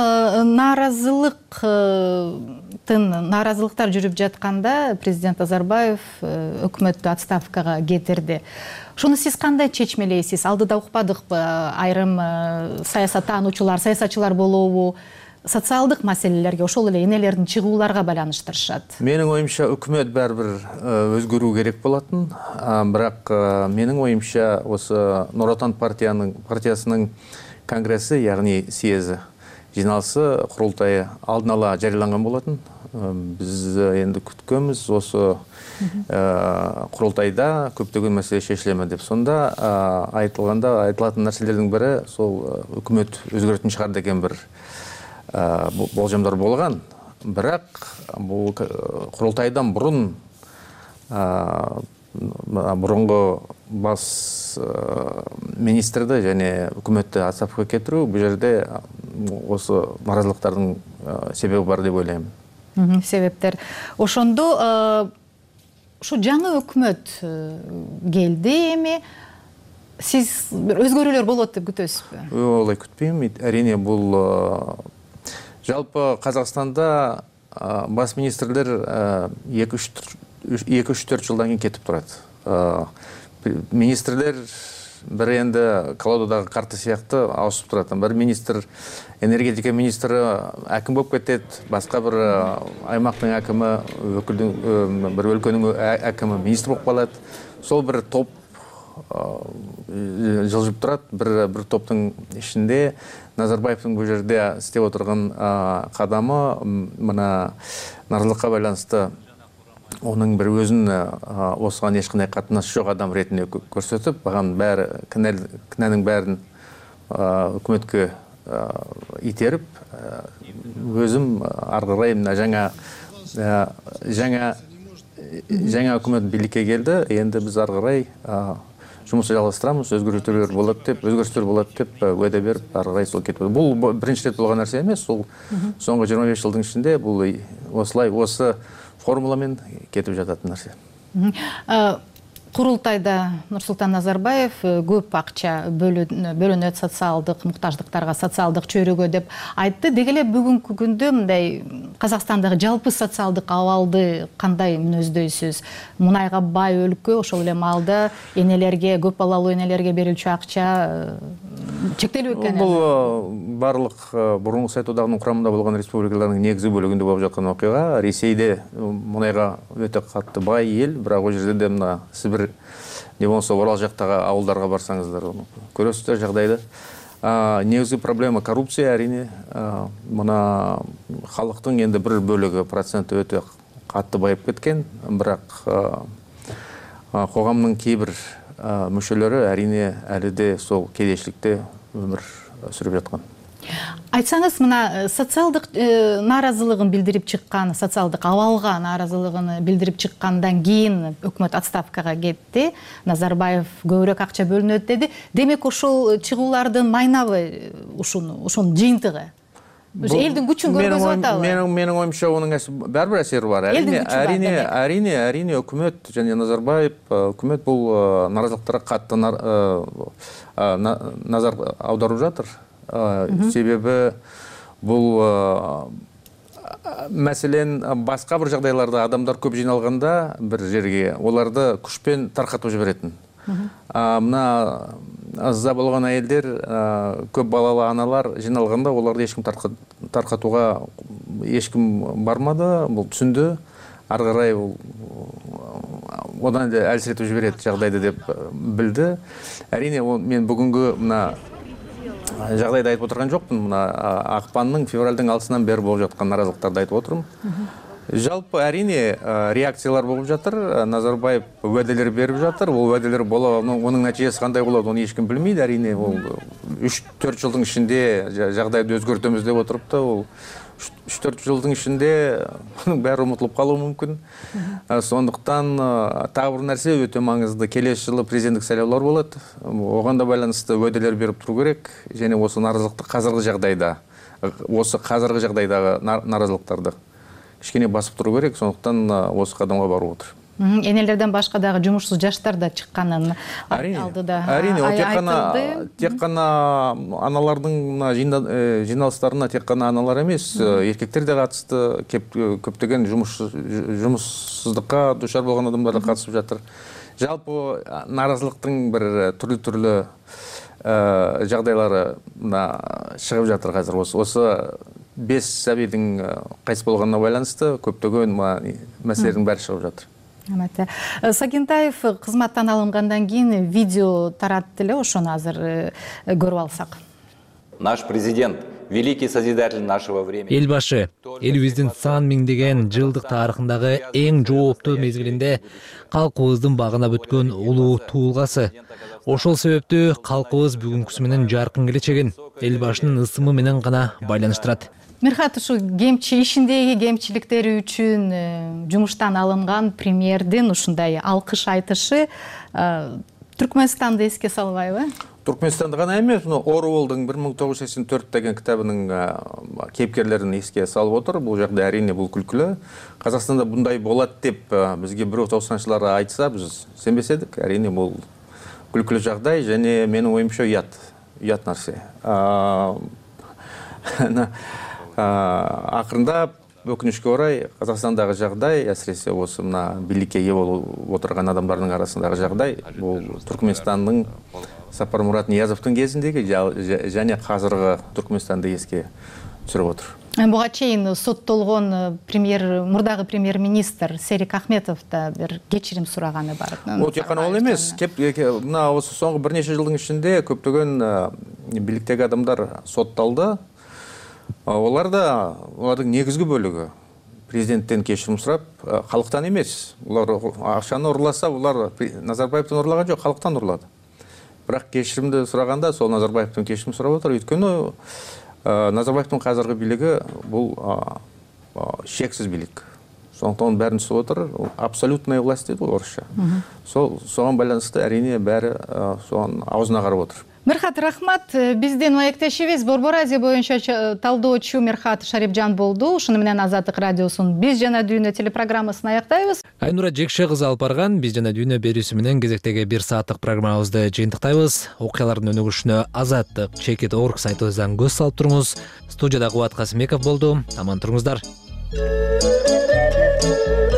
наразылыктар жүрүп жатканда президент Назарбаев өкмөттү отставкага кетирди. Шуну сиз кандай чечмелейсиз? Алдыда укпадыкпы? Айрым саясаттануучулар, саясатчылар болобу социалдык маселелерге, ошол эле энелердин чыгууларга байланыштырышат. Менин оюмча өкмөт баарбир өзгөрүү керек болатын. Бирок менин оюмча осы Нур Отан партиясынын конгресси, яғни съезі жиналысы, құрылтайы алдын ала жарияланган болатын. Біз енді күткөнбүз осы құрылтайда көптөгөн маселе шешилеме деп. Сонда айтылатын нәрселердің бірі сол өкмөт өзгөрүтүн чыгар деген бір болжамдар болгон. Бирок бул құрылтайдан мурунку бас министрди және өкмөттү отставкага кетирүү бул жерде осы наразылыктардын себеби бар деп ойлойм. Себептер. Ошондо ушу жаңы өкмөт келди эми. Сиз өзгөрүүлөр болот деп күтөсүзбү? Олай күтпейм. Әрине бул жалпы Казакстанда бас министрлер 2-3-4 жылдан кейін кетіп тұрады. Министрлер бір енді колодадагы карта сияқты ауысып тұрады. Бір министр, энергетика министрі әкім болып кетеді, басқа бір аймақтың әкімі, бір өлкөнің әкімі министр болып қалады. Сол бір топ жылжып тұрады. Бір топтың ішінде Назарбаевтың бұл жерде істеп отырған қадамы мына наразылыққа байланысты оның бір өзін осыған ешқандай қатынасы жоқ адам ретінде көрсетіп, баған кінәнің бәрін үкіметке итеріп өзім ары қарай мына жаңа үкімет билікке келді. Енді біз ары қарай жұмысты жалғастырамыз, өзгерістер болады деп уәде беріп ары қарай сол кетіп. Бұл бірінші рет болған нәрсе емес, сол соңғы 25 жылдың ішінде бұл осы формуламен кетіп жататын нәрсе. Курултайда Нурсултан Назарбаев көп акча бөлүнөт социалдык муктаждыктарга, социалдык чөйрөгө деп айтты. Дегеле бүгүнкү күндө мындай Казакстандагы жалпы социалдык абалды кандай мүнөздөйсүз? Мунайга бай өлкө, ошол эле маалда энелерге, көп балалуу энелерге берилчү акча чектелүү экен. Бул барлык бурунку Совет Одагынын курамында болгон республикалардын негизги бөлүгүндө болуп жаткан окуя. Ресейде мунайга өтө катты бай эл, бирок ал жерде мына Сибир не болмаса Орал жактагы ауылдарга барсаңыздар, көрөсүздөр жагдайды. Негизги проблема коррупция, әрине. Мына халыктын енді бір бөлігі проценті өте қатты байып кеткен, бірақ қоғамның кейбір мүшелері әрине әлі де сол кедейшілікте өмір сүріп жатқан. Айтсаңыз, мына социалдык нааразылыгын билдирип чыккан, социалдык абалга нааразылыгын билдирип чыккандан кийин өкмөт отставкага кетти. Назарбаев көбүрөөк акча бөлүнөт деди. Демек ошол чыгуулардын майнабы ушунун жыйынтыгы. Элдин күчүн көргөзүп атабы? Менин оюмча онун бир әсери бар. Әрине өкмөт және Назарбаев өкмөт бул нааразылыктарга катты назар аударып жатыр. Себебі бұл мәселен басқа бір жағдайларда адамдар көп жиналғанда бір жерге оларды күшпен тарқатып жіберетін. Мына азда болған әйелдер, көп балалы аналар жиналғанда оларды ешкім тарқатуға ешкім бармады, бұл түсінді. Ары қарай одан әлсіретіп жібереді жағдайды деп білді. Әрине мен бүгінгі мына жағдайды айтып отырған жоқпын. Мына ақпанның, февральдың алтысынан бері болып жатқан наразылықтарды айтып отырмын. Жалпы әрине реакциялар болып жатыр. Назарбаев уәделер беріп жатыр. Ол уәделер болады, оның нәтижесі қандай болады, оны ешкім білмейді. Әрине ол 3-4 жылдың ішінде жағдайды өзгертеміз деп отырыпты. Ол 3-4 жылдың ішінде бұның бәрі ұмытылып қалуы мүмкін. Сондықтан тағы бір нәрсе өте маңызды. Келесі жылы президенттік сайлаулар болады. Оған да байланысты уәделер беріп тұру керек. Және осы наразылықты қазіргі жағдайдағы наразылықтарды кішкене басып тұру керек. Сондықтан осы қадамға барып отыр. Энелерден башка дагы жумушсуз жаштар да чыкканын алдыда айтылды. Тек қана аналардың жиналыстарына тек қана аналар емес, еркектер де қатысты, көптеген жұмыссыздыққа душар болған адамдар да қатысып жатыр. Жалпы наразылықтың бір түрлі жағдайлары шығып жатыр қазір. Осы 5 сәбидің қайтыс болғанына байланысты көптеген мәселелердің бәрі шығып жатыр. Сагентаев кызматтан алынгандан кийин видео таратты эле, ошону азыр көрүп алсак. Наш президент, великий созидатель нашего времени. Элбашы, элибиздин сан миңдеген жылдык тарыхындагы эң жооптуу мезгилинде калкыбыздын багына бүткөн улуу туулгасы. Ошол себептүү калкыбыз бүгүнкүсү менен жаркын келечегин элбашынын ысымы менен гана байланыштырат. Мирхат, ушу ишиндеги кемчиликтери үчүн жумуштан алынган премьердин ушундай алкыш айтышы Түркмөнстанды эске салбайбы? Түркмөнстанды гана эмес, Оруэллдың 1984 деген китабынын кейпкерлерин эске салып отур. Бул жакта әрине бул күлкүлүү. Казакстанда мындай болот деп бизге бирөө 90-жылдары айтса, биз сенбесек, әрине бул күлкүлүү жагдай және менин оюмча уят нерсе. Акырында өкүнүшкө орай Казакстандагы жагдай, әсиресе осы мына бийликке ээ болуп отурган адамдардын арасындагы жагдай, бул Түркмөнстандын Сапармурат Ниязовдун кезиндеги және казыркы Түркмөнстанды эске түшүрүп отур. Буга чейин соттолгон мурдагы премьер-министр Серик Ахметов да бир кечирим сураганы бар. Ол тек кана ол эмес, мына осы соңку бир нече жылдын ичинде көптөгөн бийликтеги адамдар сотталды. Олардың негізгі бөлігі президенттен кешірім сұрап, халықтан емес. Олар ақшаны ұрласа, олар Назарбаевтан ұрлаған жоқ, халықтан ұрлады. Бірақ кешірімді сұрағанда сол Назарбаевтың кешірім сұрап отыр. Өйткені Назарбаевтың қазіргі билігі бұл шексіз билік. Сондықтан бәрін түсіп отыр. Абсолютная власть дейді ғой орысша. Соған байланысты әрине бәрі соған аузына қарап отыр. Мирхат, рахмат. Бизден маектешибиз Борбор Азия боюнча талдоочу Мирхат Шарипжан болду. Ушуну менен Азаттык радиосунун Биз жана дүйнө телепрограммасын аяктайбыз. Айнура Жекше кызы алып барган Биз жана дүйнө берүүсү менен кезектеги 1 сааттык программабызды жыйынтыктайбыз. Окуялардын өнүгүшүнө Азаттык Чекит.org сайтыбыздан көз салып туруңуз. Студияда Кубат Касымбеков болду. Аман туруңуздар.